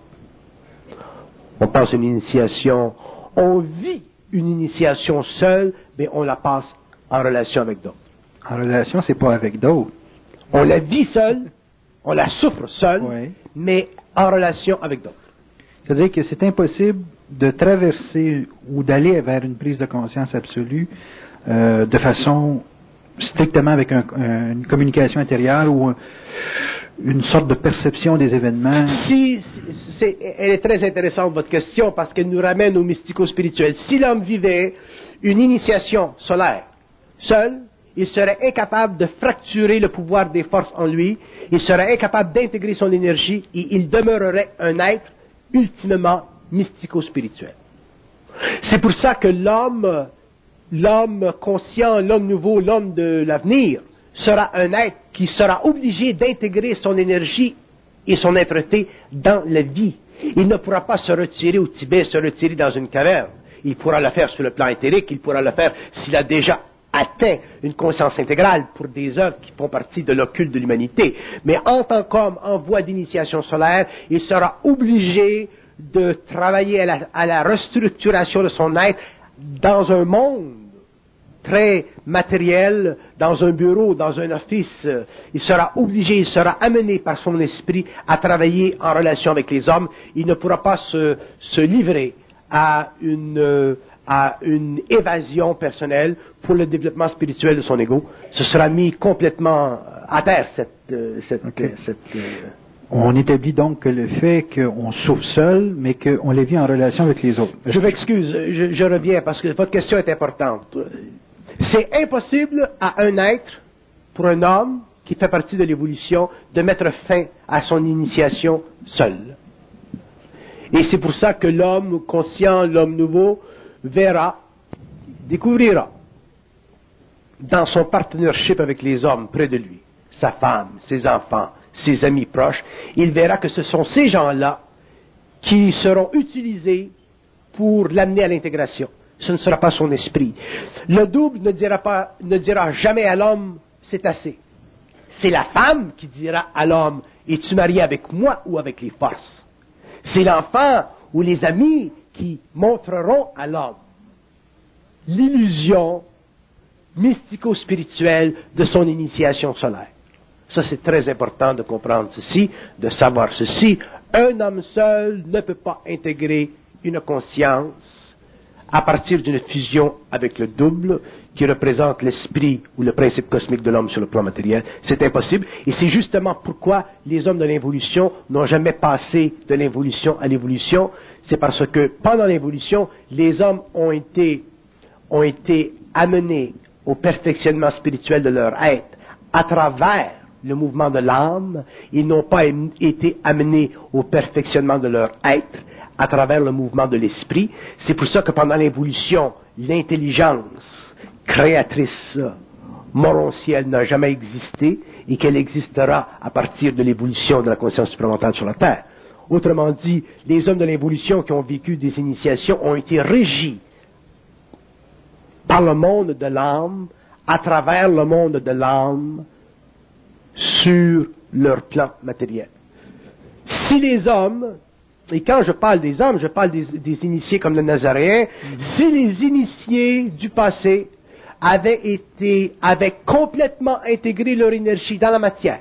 Speaker 2: On passe une initiation, on vit une initiation seule, mais on la passe en relation avec d'autres.
Speaker 1: En relation, c'est pas avec d'autres.
Speaker 2: On la vit seule, on la souffre seule,
Speaker 1: Oui.
Speaker 2: mais en relation avec d'autres.
Speaker 1: C'est-à-dire que c'est impossible de traverser ou d'aller vers une prise de conscience absolue euh, de façon strictement avec un, un, une communication intérieure ou un, une sorte de perception des événements.
Speaker 2: Si, c'est, elle est très intéressante votre question parce qu'elle nous ramène au mystico-spirituel. Si l'homme vivait une initiation solaire seul, il serait incapable de fracturer le pouvoir des forces en lui, il serait incapable d'intégrer son énergie et il demeurerait un être ultimement mystico-spirituel. C'est pour ça que l'homme, l'homme conscient, l'homme nouveau, l'homme de l'avenir, sera un être qui sera obligé d'intégrer son énergie et son être-té dans la vie. Il ne pourra pas se retirer au Tibet, se retirer dans une caverne. Il pourra le faire sur le plan éthérique, il pourra le faire s'il a déjà atteint une conscience intégrale pour des œuvres qui font partie de l'occulte de l'humanité. Mais en tant qu'homme en voie d'initiation solaire, il sera obligé de travailler à la, à la restructuration de son être dans un monde très matériel, dans un bureau, dans un office. Il sera obligé, il sera amené par son esprit à travailler en relation avec les hommes. Il ne pourra pas se, se livrer à une, à une évasion personnelle pour le développement spirituel de son ego. Ce sera mis complètement à terre, cette... cette,
Speaker 1: okay.
Speaker 2: cette euh...
Speaker 1: On établit donc que le fait qu'on souffre seul, mais qu'on les vit en relation avec les autres.
Speaker 2: Je m'excuse, je, je reviens parce que votre question est importante. C'est impossible à un être, pour un homme qui fait partie de l'évolution, de mettre fin à son initiation seul. Et c'est pour ça que l'homme conscient, l'homme nouveau, verra, découvrira, dans son partnership avec les hommes près de lui, sa femme, ses enfants, ses amis proches, il verra que ce sont ces gens-là qui seront utilisés pour l'amener à l'intégration. Ce ne sera pas son esprit. Le double ne dira pas, ne dira jamais à l'homme, c'est assez. C'est la femme qui dira à l'homme, es-tu marié avec moi ou avec les forces? C'est l'enfant ou les amis qui montreront à l'homme l'illusion mystico-spirituelle de son initiation solaire. Ça, c'est très important de comprendre ceci, de savoir ceci. Un homme seul ne peut pas intégrer une conscience à partir d'une fusion avec le double qui représente l'esprit ou le principe cosmique de l'homme sur le plan matériel. C'est impossible. Et c'est justement pourquoi les hommes de l'involution n'ont jamais passé de l'involution à l'évolution. C'est parce que pendant l'évolution, les hommes ont été, ont été amenés au perfectionnement spirituel de leur être à travers le mouvement de l'âme. Ils n'ont pas été amenés au perfectionnement de leur être à travers le mouvement de l'esprit. C'est pour ça que pendant l'évolution, l'intelligence créatrice morontielle n'a jamais existé et qu'elle existera à partir de l'évolution de la conscience supramentale sur la Terre. Autrement dit, les hommes de l'évolution qui ont vécu des initiations ont été régis par le monde de l'âme, à travers le monde de l'âme, sur leur plan matériel. Si les hommes, et quand je parle des hommes, je parle des, des initiés comme le Nazaréen, mm-hmm. si les initiés du passé avaient été, avaient complètement intégré leur énergie dans la matière,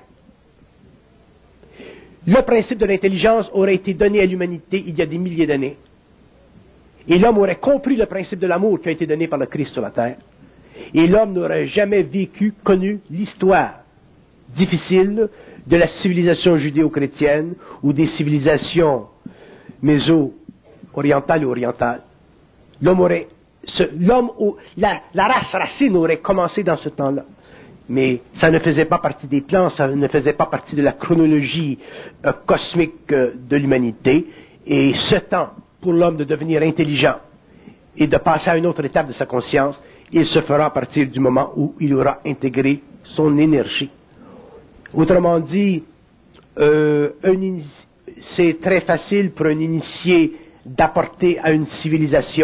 Speaker 2: le principe de l'intelligence aurait été donné à l'humanité il y a des milliers d'années. Et l'homme aurait compris le principe de l'amour qui a été donné par le Christ sur la terre. Et l'homme n'aurait jamais vécu, connu l'histoire difficile de la civilisation judéo-chrétienne ou des civilisations méso-orientales et orientales. L'homme aurait, ce, l'homme, la, la race racine aurait commencé dans ce temps-là. Mais ça ne faisait pas partie des plans, ça ne faisait pas partie de la chronologie euh, cosmique euh, de l'humanité. Et ce temps, pour l'homme de devenir intelligent et de passer à une autre étape de sa conscience, il se fera à partir du moment où il aura intégré son énergie. Autrement dit, euh, un inici- c'est très facile pour un initié d'apporter à une civilisation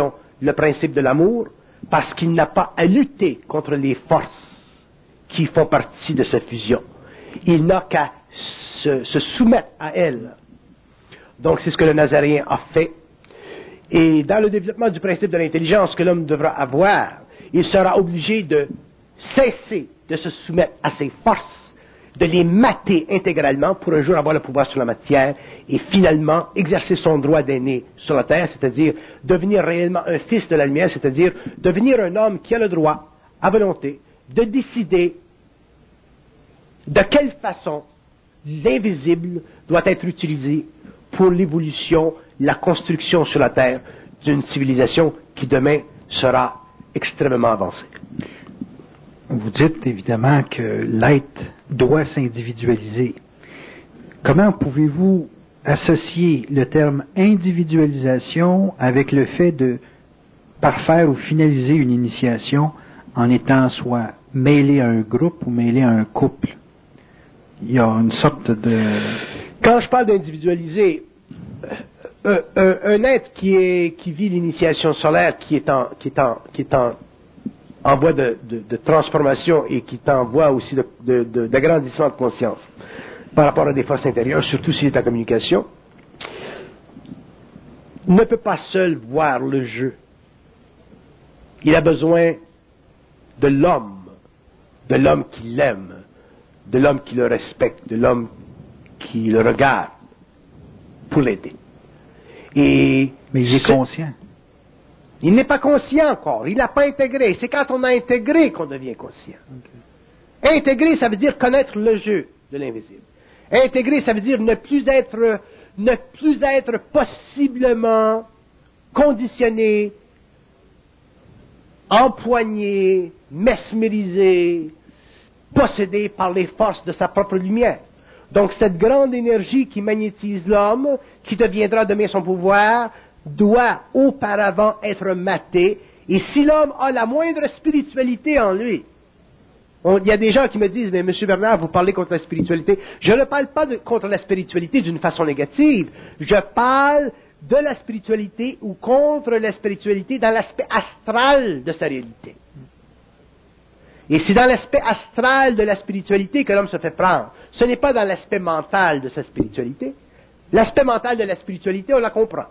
Speaker 2: le principe de l'amour parce qu'il n'a pas à lutter contre les forces qui font partie de cette fusion. Il n'a qu'à se, se soumettre à elle. Donc, c'est ce que le Nazaréen a fait. Et dans le développement du principe de l'intelligence que l'homme devra avoir, il sera obligé de cesser de se soumettre à ses forces, de les mater intégralement pour un jour avoir le pouvoir sur la matière et finalement exercer son droit d'aîné sur la terre, c'est-à-dire devenir réellement un fils de la lumière, c'est-à-dire devenir un homme qui a le droit, à volonté, de décider de quelle façon l'invisible doit être utilisé pour l'évolution, la construction sur la terre d'une civilisation qui demain sera extrêmement avancée.
Speaker 1: Vous dites évidemment que l'être doit s'individualiser. Comment pouvez-vous associer le terme individualisation avec le fait de parfaire ou finaliser une initiation en étant soit mêlé à un groupe ou mêlé à un couple? Il y a une sorte de...
Speaker 2: Quand je parle d'individualiser, un, un, un être qui, est, qui vit l'initiation solaire, qui est en, qui est en, qui est en en voie de, de, de transformation et qui est en voie aussi de, de, de, d'agrandissement de conscience par rapport à des forces intérieures, surtout s'il est en communication, ne peut pas seul voir le jeu. Il a besoin de l'homme, de l'homme qui l'aime, de l'homme qui le respecte, de l'homme qui le regarde pour l'aider. Et
Speaker 1: Mais il est
Speaker 2: ce,
Speaker 1: conscient.
Speaker 2: Il n'est pas conscient encore, il n'a pas intégré. C'est quand on a intégré qu'on devient conscient. Okay. Intégrer, ça veut dire connaître le jeu de l'invisible. Intégrer, ça veut dire ne plus être, ne plus être possiblement conditionné, empoigné, mesmérisé, possédé par les forces de sa propre lumière. Donc cette grande énergie qui magnétise l'homme, qui deviendra demain son pouvoir, doit auparavant être maté, et si l'homme a la moindre spiritualité en lui, on, il y a des gens qui me disent, mais M. Bernard, vous parlez contre la spiritualité. Je ne parle pas de, contre la spiritualité d'une façon négative, je parle de la spiritualité ou contre la spiritualité dans l'aspect astral de sa réalité. Et c'est dans l'aspect astral de la spiritualité que l'homme se fait prendre. Ce n'est pas dans l'aspect mental de sa spiritualité. L'aspect mental de la spiritualité, on la comprend.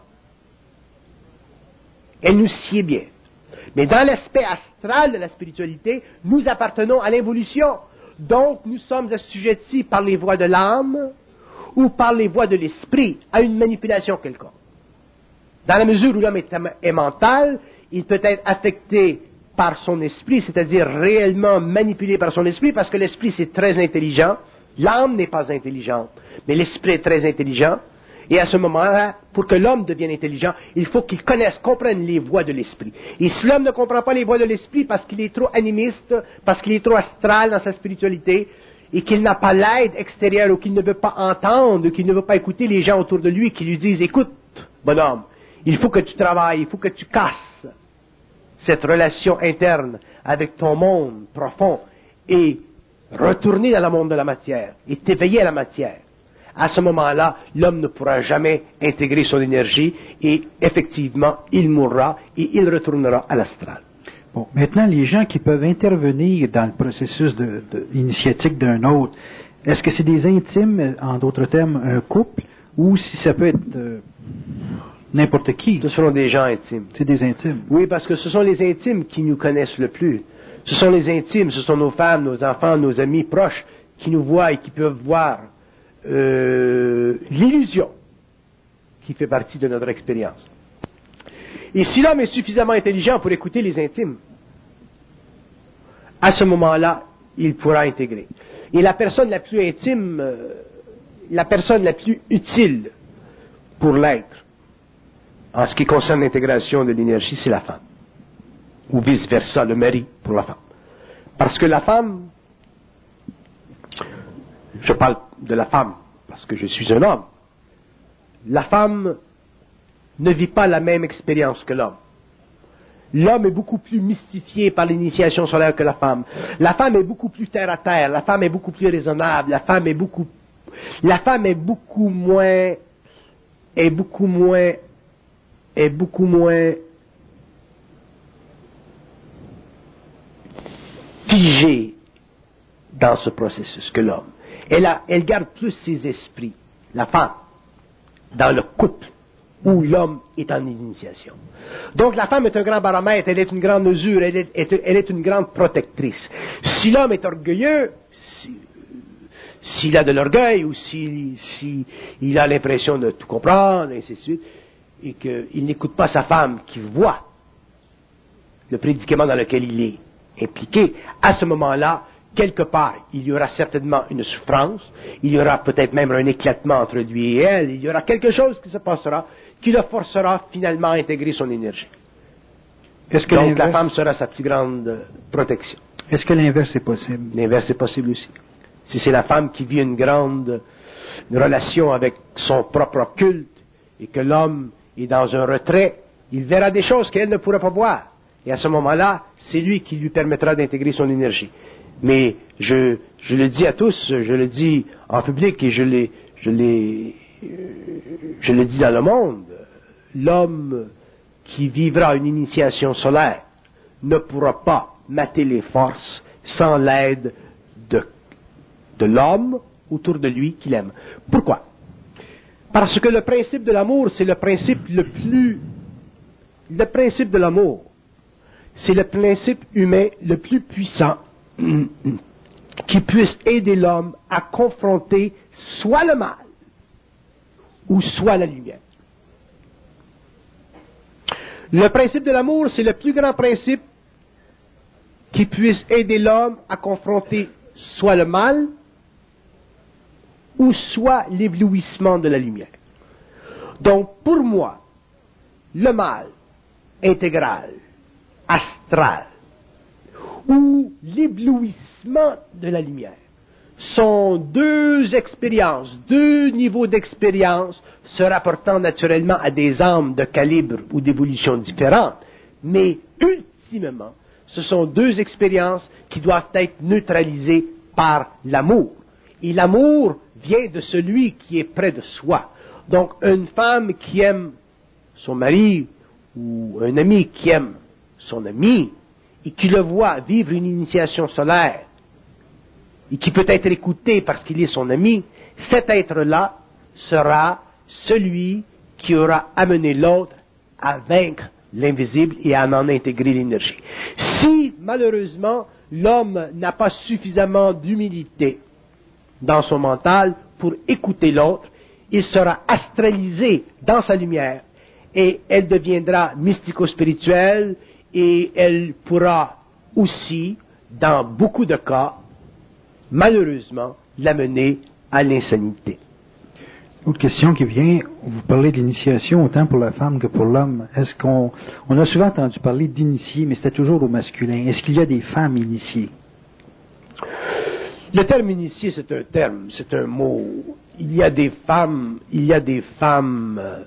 Speaker 2: Elle nous sied bien. Mais dans l'aspect astral de la spiritualité, nous appartenons à l'évolution. Donc, nous sommes assujettis par les voies de l'âme ou par les voies de l'esprit à une manipulation quelconque. Dans la mesure où l'homme est, est mental, il peut être affecté par son esprit, c'est-à-dire réellement manipulé par son esprit, parce que l'esprit c'est très intelligent, l'âme n'est pas intelligente, mais l'esprit est très intelligent. Et à ce moment-là, pour que l'homme devienne intelligent, il faut qu'il connaisse, comprenne les voies de l'esprit. Et si l'homme ne comprend pas les voies de l'esprit parce qu'il est trop animiste, parce qu'il est trop astral dans sa spiritualité, et qu'il n'a pas l'aide extérieure, ou qu'il ne veut pas entendre, qu'il ne veut pas écouter les gens autour de lui qui lui disent, écoute, bonhomme, il faut que tu travailles, il faut que tu casses cette relation interne avec ton monde profond et retourner dans le monde de la matière et t'éveiller à la matière. À ce moment-là, l'homme ne pourra jamais intégrer son énergie et effectivement, il mourra et il retournera à l'astral.
Speaker 1: Bon, maintenant, les gens qui peuvent intervenir dans le processus de, de, initiatique d'un autre, est-ce que c'est des intimes, en d'autres termes, un couple, ou si ça peut être euh, n'importe qui?
Speaker 2: Ce seront des gens intimes.
Speaker 1: C'est des intimes.
Speaker 2: Oui, parce que ce sont les intimes qui nous connaissent le plus. Ce sont les intimes, ce sont nos femmes, nos enfants, nos amis proches qui nous voient et qui peuvent voir Euh, l'illusion qui fait partie de notre expérience. Et si l'homme est suffisamment intelligent pour écouter les intimes, à ce moment-là, il pourra intégrer. Et la personne la plus intime, euh, la personne la plus utile pour l'être, en ce qui concerne l'intégration de l'énergie, c'est la femme. Ou vice-versa, le mari pour la femme. Parce que la femme, je parle de la femme, parce que je suis un homme. La femme ne vit pas la même expérience que l'homme. L'homme est beaucoup plus mystifié par l'initiation solaire que la femme. La femme est beaucoup plus terre à terre. La femme est beaucoup plus raisonnable. La femme est beaucoup, la femme est beaucoup moins, est beaucoup moins, est beaucoup moins figée dans ce processus que l'homme. Elle, a, elle garde plus ses esprits, la femme, dans le couple où l'homme est en initiation. Donc la femme est un grand baromètre, elle est une grande mesure, elle est, elle est une grande protectrice. Si l'homme est orgueilleux, si, s'il a de l'orgueil ou s'il si, il a l'impression de tout comprendre, et ainsi de suite, et qu'il n'écoute pas sa femme qui voit le prédicament dans lequel il est impliqué, à ce moment-là, quelque part, il y aura certainement une souffrance, il y aura peut-être même un éclatement entre lui et elle, il y aura quelque chose qui se passera qui le forcera finalement à intégrer son énergie. Est-ce que Donc la femme sera sa plus grande protection.
Speaker 1: Est-ce que l'inverse est possible?
Speaker 2: L'inverse est possible aussi. Si c'est la femme qui vit une grande une relation avec son propre culte et que l'homme est dans un retrait, il verra des choses qu'elle ne pourra pas voir. Et à ce moment-là, c'est lui qui lui permettra d'intégrer son énergie. Mais je, je le dis à tous, je le dis en public et je l'ai, je l'ai, je le dis dans le monde, l'homme qui vivra une initiation solaire ne pourra pas mater les forces sans l'aide de, de l'homme autour de lui qu'il aime. Pourquoi? Parce que le principe de l'amour, c'est le principe le plus, le principe de l'amour, c'est le principe humain le plus puissant qui puisse aider l'homme à confronter soit le mal ou soit la lumière. Le principe de l'amour, c'est le plus grand principe qui puisse aider l'homme à confronter soit le mal ou soit l'éblouissement de la lumière. Donc, pour moi, le mal intégral, astral, ou l'éblouissement de la lumière sont deux expériences, deux niveaux d'expérience se rapportant naturellement à des âmes de calibre ou d'évolution différentes, mais ultimement, ce sont deux expériences qui doivent être neutralisées par l'amour. Et l'amour vient de celui qui est près de soi. Donc, une femme qui aime son mari ou un ami qui aime son ami, et qui le voit vivre une initiation solaire, et qui peut être écouté parce qu'il est son ami, cet être-là sera celui qui aura amené l'autre à vaincre l'invisible et à en intégrer l'énergie. Si, malheureusement, l'homme n'a pas suffisamment d'humilité dans son mental pour écouter l'autre, il sera astralisé dans sa lumière, et elle deviendra mystico-spirituelle, et elle pourra aussi, dans beaucoup de cas, malheureusement, l'amener à l'insanité.
Speaker 1: Autre question qui vient, vous parlez de l'initiation autant pour la femme que pour l'homme. Est-ce qu'on on a souvent entendu parler d'initiés, mais c'était toujours au masculin. Est-ce qu'il y a des femmes initiées?
Speaker 2: Le terme initié, c'est un terme, c'est un mot. Il y a des femmes, il y a des femmes. Euh...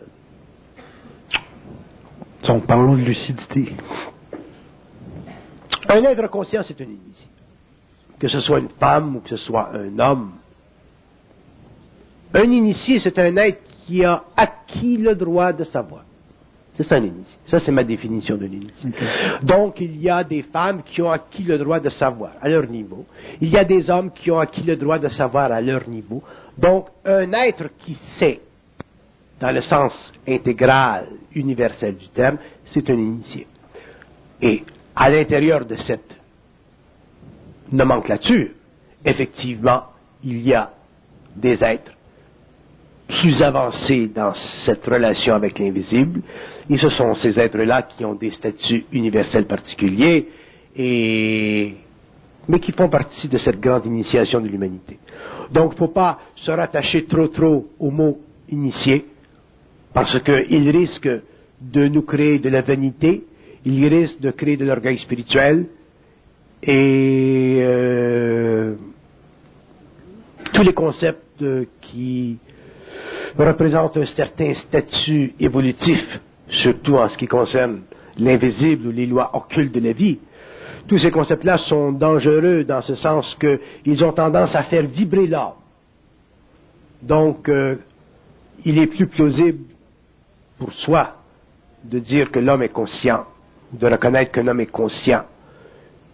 Speaker 1: Donc, parlons de lucidité.
Speaker 2: Un être conscient, c'est un initié. Que ce soit une femme ou que ce soit un homme. Un initié, c'est un être qui a acquis le droit de savoir. C'est ça un initié. Ça, c'est ma définition de l'initié. Okay. Donc, il y a des femmes qui ont acquis le droit de savoir à leur niveau. Il y a des hommes qui ont acquis le droit de savoir à leur niveau. Donc, un être qui sait, dans le sens intégral, universel du terme, c'est un initié. Et à l'intérieur de cette nomenclature, effectivement, il y a des êtres plus avancés dans cette relation avec l'invisible, et ce sont ces êtres-là qui ont des statuts universels particuliers, et... mais qui font partie de cette grande initiation de l'humanité. Donc, il ne faut pas se rattacher trop trop au mot initié, parce qu'il risque de nous créer de la vanité, il risque de créer de l'orgueil spirituel, et euh, tous les concepts euh, qui représentent un certain statut évolutif, surtout en ce qui concerne l'invisible ou les lois occultes de la vie, tous ces concepts-là sont dangereux dans ce sens qu'ils ont tendance à faire vibrer l'âme. Donc, euh, il est plus plausible pour soi de dire que l'homme est conscient, de reconnaître qu'un homme est conscient,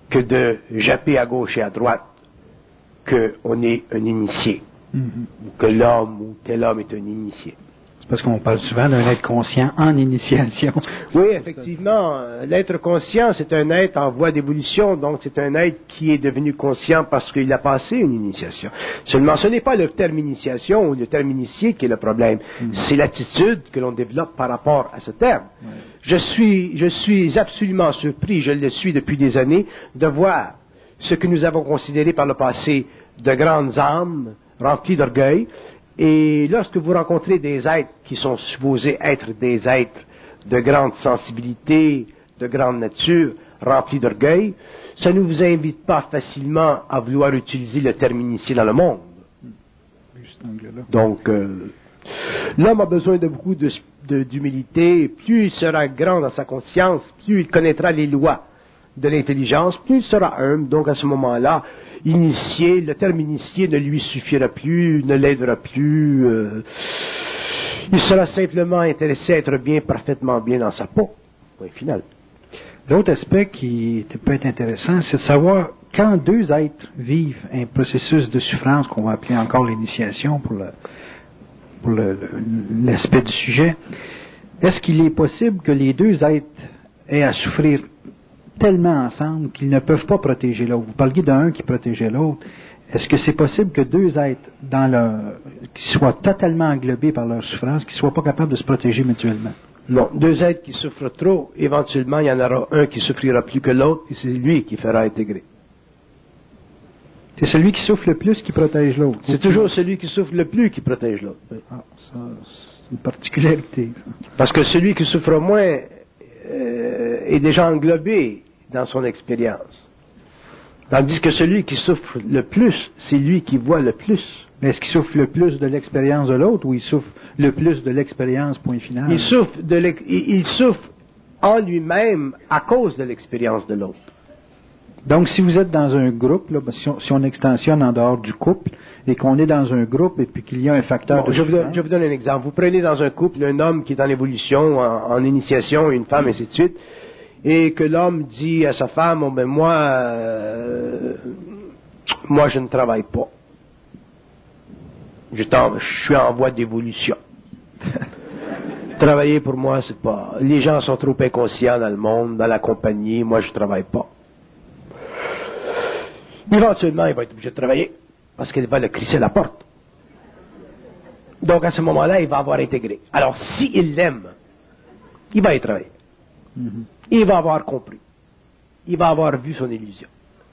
Speaker 2: que de japper à gauche et à droite qu'on est un initié, mm-hmm. ou que l'homme ou tel homme est un initié.
Speaker 1: Parce qu'on parle souvent d'un être conscient en initiation.
Speaker 2: Oui, effectivement. L'être conscient, c'est un être en voie d'évolution, donc c'est un être qui est devenu conscient parce qu'il a passé une initiation. Seulement, ce n'est pas le terme initiation ou le terme initié qui est le problème, mmh. c'est l'attitude que l'on développe par rapport à ce terme. Ouais. Je suis, je suis absolument surpris, je le suis depuis des années, de voir ce que nous avons considéré par le passé de grandes âmes remplies d'orgueil. Et lorsque vous rencontrez des êtres qui sont supposés être des êtres de grande sensibilité, de grande nature, remplis d'orgueil, ça ne vous invite pas facilement à vouloir utiliser le terme initié dans le monde. Donc, euh, l'homme a besoin de beaucoup de, de, d'humilité. Plus il sera grand dans sa conscience, plus il connaîtra les lois de l'intelligence, plus il sera humble. Donc, à ce moment-là, initié, le terme initié ne lui suffira plus, ne l'aidera plus. Euh, il sera simplement intéressé à être bien, parfaitement bien dans sa peau. Point final.
Speaker 1: L'autre aspect qui peut être intéressant, c'est de savoir quand deux êtres vivent un processus de souffrance qu'on va appeler encore l'initiation pour, le, pour le, l'aspect du sujet, est-ce qu'il est possible que les deux êtres aient à souffrir tellement ensemble qu'ils ne peuvent pas protéger l'autre? Vous parliez d'un qui protégeait l'autre. Est-ce que c'est possible que deux êtres dans leur, qui soient totalement englobés par leur souffrance, qui ne soient pas capables de se protéger mutuellement?
Speaker 2: Non. Deux êtres qui souffrent trop, éventuellement, il y en aura un qui souffrira plus que l'autre, et c'est lui qui fera intégrer.
Speaker 1: C'est celui qui souffre le plus qui protège l'autre.
Speaker 2: C'est toujours celui qui souffre le plus qui protège l'autre. Oui.
Speaker 1: Ah, ça, c'est une particularité.
Speaker 2: Parce que celui qui souffre moins euh, est déjà englobé dans son expérience. Tandis que celui qui souffre le plus, c'est lui qui voit le plus.
Speaker 1: Mais est-ce qu'il souffre le plus de l'expérience de l'autre ou il souffre le plus de l'expérience, point final?
Speaker 2: Il souffre, de l'ex- il souffre en lui-même à cause de l'expérience de l'autre.
Speaker 1: Donc, si vous êtes dans un groupe, là, si, on, si on extensionne en dehors du couple, et qu'on est dans un groupe et puis qu'il y a un facteur
Speaker 2: bon,
Speaker 1: de
Speaker 2: je vous, donne, je vous donne un exemple. Vous prenez dans un couple un homme qui est en évolution, en, en initiation, une femme, ainsi de suite, et que l'homme dit à sa femme, oh, ben moi, euh, moi je ne travaille pas. Je, je suis en voie d'évolution. Travailler pour moi, c'est pas... Les gens sont trop inconscients dans le monde, dans la compagnie, moi je travaille pas. Éventuellement, il va être obligé de travailler, parce qu'il va le crisser à la porte. Donc à ce moment-là, il va avoir intégré. Alors, s'il l'aime, il va y travailler. Mm-hmm. Il va avoir compris. Il va avoir vu son illusion.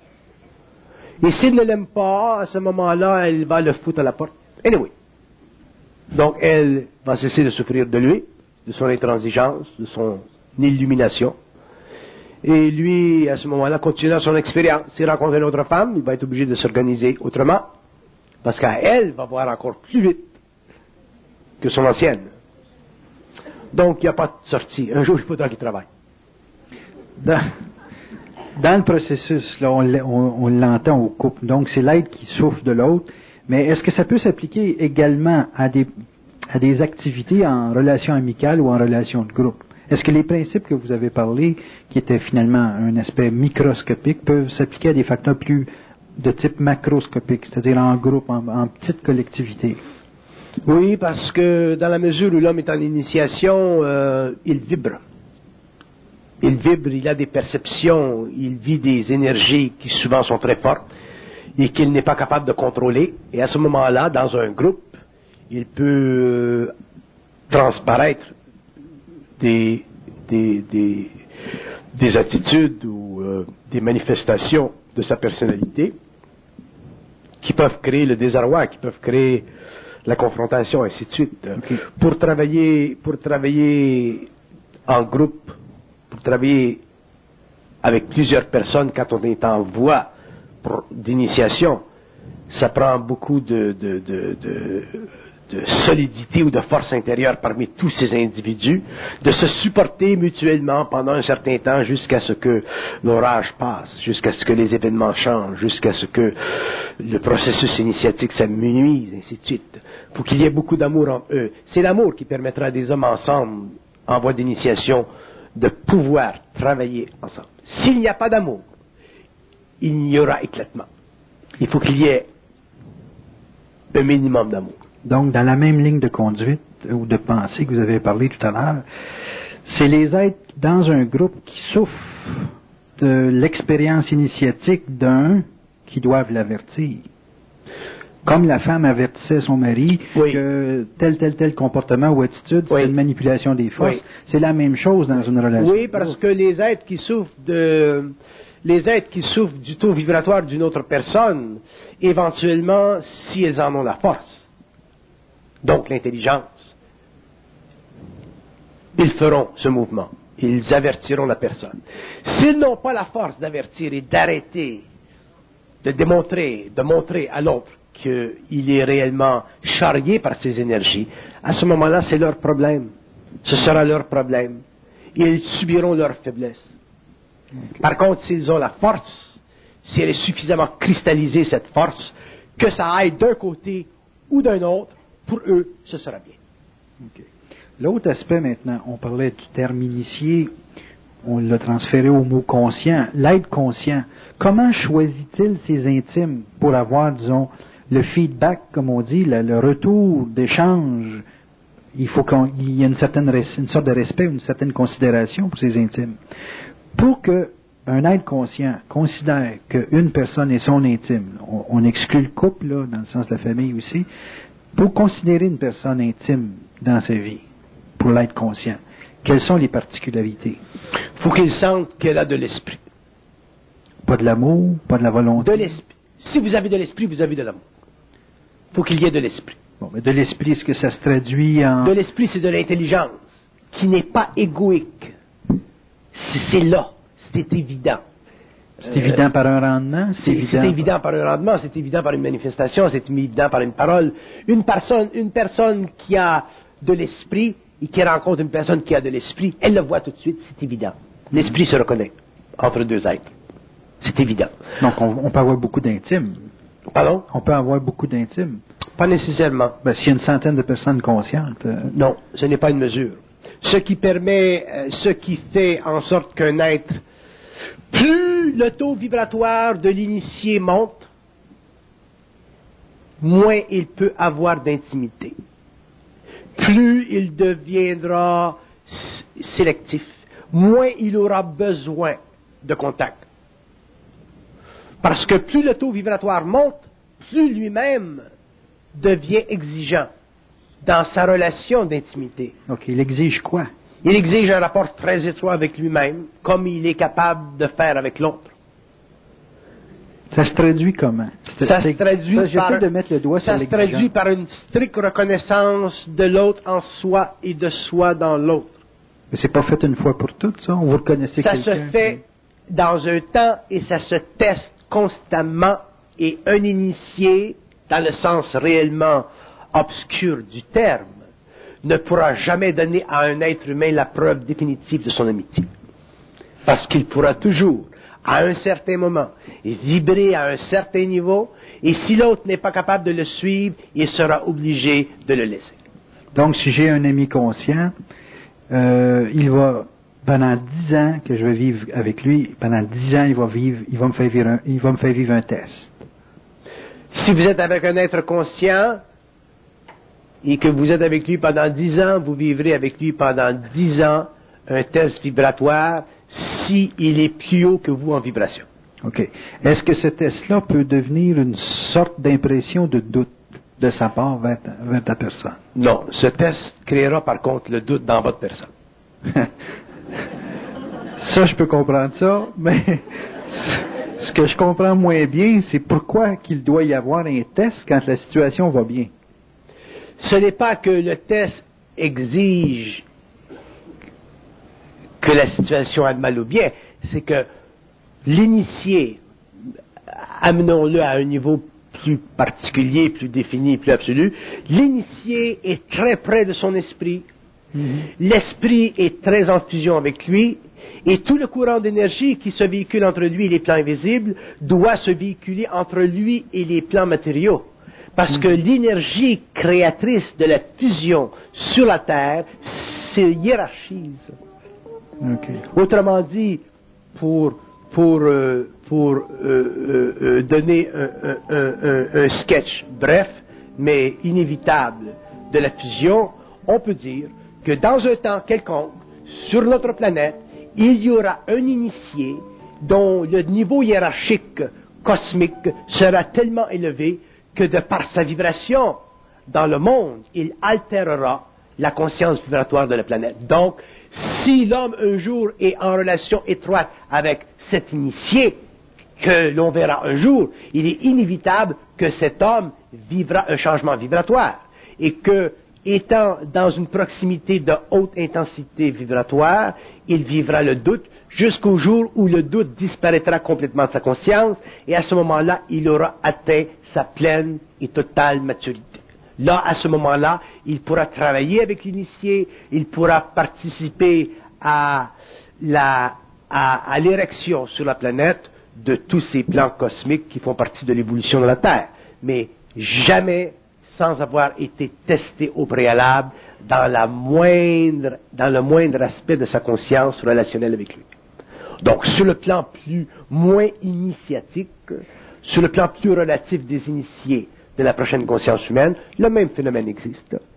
Speaker 2: Et s'il ne l'aime pas, à ce moment-là, elle va le foutre à la porte. Anyway. Donc, elle va cesser de souffrir de lui, de son intransigeance, de son illumination. Et lui, à ce moment-là, continuera son expérience. S'il rencontre une autre femme, il va être obligé de s'organiser autrement, parce qu'elle va voir encore plus vite que son ancienne. Donc, il n'y a pas de sortie. Un jour, il faudra qu'il travaille.
Speaker 1: Dans, dans le processus, là, on, on, on l'entend au couple. Donc, c'est l'être qui souffre de l'autre. Mais est-ce que ça peut s'appliquer également à des, à des activités en relation amicale ou en relation de groupe? Est-ce que les principes que vous avez parlé, qui étaient finalement un aspect microscopique, peuvent s'appliquer à des facteurs plus de type macroscopique, c'est-à-dire en groupe, en, en petite collectivité?
Speaker 2: Oui, parce que dans la mesure où l'homme est en initiation, euh, il vibre. Il vibre, il a des perceptions, il vit des énergies qui souvent sont très fortes et qu'il n'est pas capable de contrôler. Et à ce moment-là, dans un groupe, il peut transparaître des, des, des, des attitudes ou euh, des manifestations de sa personnalité qui peuvent créer le désarroi, qui peuvent créer la confrontation, ainsi de suite. Okay. Pour travailler, pour travailler en groupe, pour travailler avec plusieurs personnes quand on est en voie d'initiation, ça prend beaucoup de, de, de, de, de solidité ou de force intérieure parmi tous ces individus, de se supporter mutuellement pendant un certain temps jusqu'à ce que l'orage passe, jusqu'à ce que les événements changent, jusqu'à ce que le processus initiatique s'amenuise, ainsi de suite. Pour qu'il y ait beaucoup d'amour entre eux. C'est l'amour qui permettra à des hommes ensemble, en voie d'initiation, de pouvoir travailler ensemble. S'il n'y a pas d'amour, il y aura éclatement. Il faut qu'il y ait un minimum d'amour.
Speaker 1: Donc, dans la même ligne de conduite ou de pensée que vous avez parlé tout à l'heure, c'est les êtres dans un groupe qui souffrent de l'expérience initiatique d'un qui doivent l'avertir. Comme la femme avertissait son mari
Speaker 2: oui.
Speaker 1: que tel, tel, tel comportement ou attitude,
Speaker 2: oui.
Speaker 1: c'est une manipulation des forces.
Speaker 2: Oui.
Speaker 1: C'est la même chose dans une relation.
Speaker 2: Oui, parce que les êtres qui souffrent de, les êtres qui souffrent du taux vibratoire d'une autre personne, éventuellement, si elles en ont la force, donc l'intelligence, ils feront ce mouvement. Ils avertiront la personne. S'ils n'ont pas la force d'avertir et d'arrêter, de démontrer, de montrer à l'autre qu'il est réellement charrié par ces énergies, à ce moment-là, c'est leur problème. Ce sera leur problème. Et ils subiront leur faiblesse. Okay. Par contre, s'ils ont la force, si elle est suffisamment cristallisée, cette force, que ça aille d'un côté ou d'un autre, pour eux, ce sera bien.
Speaker 1: Okay. L'autre aspect maintenant, on parlait du terme initié, on l'a transféré au mot conscient, l'être conscient. Comment choisit-il ses intimes pour avoir, disons, le feedback, comme on dit, le, le retour d'échange? Il faut qu'il y ait une certaine une sorte de respect, une certaine considération pour ses intimes. Pour que un être conscient considère qu'une personne est son intime, on, on exclut le couple, là, dans le sens de la famille aussi, pour considérer une personne intime dans sa vie, pour l'être conscient, quelles sont les particularités?
Speaker 2: Il faut qu'il sente qu'elle a de l'esprit.
Speaker 1: Pas de l'amour, pas de la volonté.
Speaker 2: De l'esprit. Si vous avez de l'esprit, vous avez de l'amour. Il faut qu'il y ait de l'esprit.
Speaker 1: Bon, mais de l'esprit, est-ce que ça se traduit en...
Speaker 2: De l'esprit, c'est de l'intelligence, qui n'est pas égoïque. C'est là, c'est évident.
Speaker 1: C'est euh, évident par un rendement?
Speaker 2: C'est, c'est, évident, c'est évident par... par un rendement, c'est évident par une manifestation, c'est évident par une parole. Une personne, une personne qui a de l'esprit et qui rencontre une personne qui a de l'esprit, elle le voit tout de suite, c'est évident. L'esprit se reconnaît entre deux êtres. C'est évident.
Speaker 1: Donc, on, on peut avoir beaucoup d'intimes.
Speaker 2: Pardon?
Speaker 1: On peut avoir beaucoup d'intimes.
Speaker 2: Pas nécessairement.
Speaker 1: Ben, s'il y a une centaine de personnes conscientes. Euh...
Speaker 2: Non, ce n'est pas une mesure. Ce qui permet, euh, ce qui fait en sorte qu'un être, plus le taux vibratoire de l'initié monte, moins il peut avoir d'intimité. Plus il deviendra s- sélectif, moins il aura besoin de contact. Parce que plus le taux vibratoire monte, plus lui-même devient exigeant dans sa relation d'intimité.
Speaker 1: OK, il exige quoi?
Speaker 2: Il exige un rapport très étroit avec lui-même, comme il est capable de faire avec l'autre.
Speaker 1: Ça se traduit comment?
Speaker 2: C'est, ça se traduit
Speaker 1: ça,
Speaker 2: par...
Speaker 1: J'essaie de mettre le doigt
Speaker 2: ça
Speaker 1: sur
Speaker 2: se traduit par une stricte reconnaissance de l'autre en soi et de soi dans l'autre.
Speaker 1: Mais c'est pas fait une fois pour toutes, ça? Vous reconnaissez
Speaker 2: ça
Speaker 1: quelqu'un?
Speaker 2: Ça se fait qui... dans un temps et ça se teste constamment, et un initié, dans le sens réellement obscur du terme, ne pourra jamais donner à un être humain la preuve définitive de son amitié. Parce qu'il pourra toujours, à un certain moment, vibrer à un certain niveau, et si l'autre n'est pas capable de le suivre, il sera obligé de le laisser.
Speaker 1: Donc, si j'ai un ami conscient, euh, il va... Pendant dix ans que je vais vivre avec lui, pendant dix ans, il va vivre, il va me faire vivre un, il va me faire vivre un test.
Speaker 2: Si vous êtes avec un être conscient et que vous êtes avec lui pendant dix ans, vous vivrez avec lui pendant dix ans un test vibratoire si il est plus haut que vous en vibration.
Speaker 1: OK. Est-ce que ce test-là peut devenir une sorte d'impression de doute de sa part vers ta, vers ta personne?
Speaker 2: Non. Ce test créera par contre le doute dans votre personne.
Speaker 1: Ça, je peux comprendre ça, mais ce que je comprends moins bien, c'est pourquoi qu'il doit y avoir un test quand la situation va bien.
Speaker 2: Ce n'est pas que le test exige que la situation aille mal ou bien, c'est que l'initié, amenons-le à un niveau plus particulier, plus défini, plus absolu, l'initié est très près de son esprit. Mm-hmm. L'esprit est très en fusion avec lui et tout le courant d'énergie qui se véhicule entre lui et les plans invisibles doit se véhiculer entre lui et les plans matériaux. Parce mm-hmm. que l'énergie créatrice de la fusion sur la Terre se hiérarchise.
Speaker 1: Okay.
Speaker 2: Autrement dit, pour, pour, euh, pour euh, euh, euh, donner un, un, un, un sketch bref, mais inévitable de la fusion, on peut dire que dans un temps quelconque, sur notre planète, il y aura un initié dont le niveau hiérarchique cosmique sera tellement élevé que de par sa vibration dans le monde, il altérera la conscience vibratoire de la planète. Donc, si l'homme un jour est en relation étroite avec cet initié, que l'on verra un jour, il est inévitable que cet homme vivra un changement vibratoire et que, étant dans une proximité de haute intensité vibratoire, il vivra le doute jusqu'au jour où le doute disparaîtra complètement de sa conscience et à ce moment-là, il aura atteint sa pleine et totale maturité. Là, à ce moment-là, il pourra travailler avec l'initié, il pourra participer à, la, à, à l'érection sur la planète de tous ces plans cosmiques qui font partie de l'évolution de la Terre, mais jamais sans avoir été testé au préalable dans, la moindre, dans le moindre aspect de sa conscience relationnelle avec lui. Donc, sur le plan plus moins initiatique, sur le plan plus relatif des initiés de la prochaine conscience humaine, le même phénomène existe.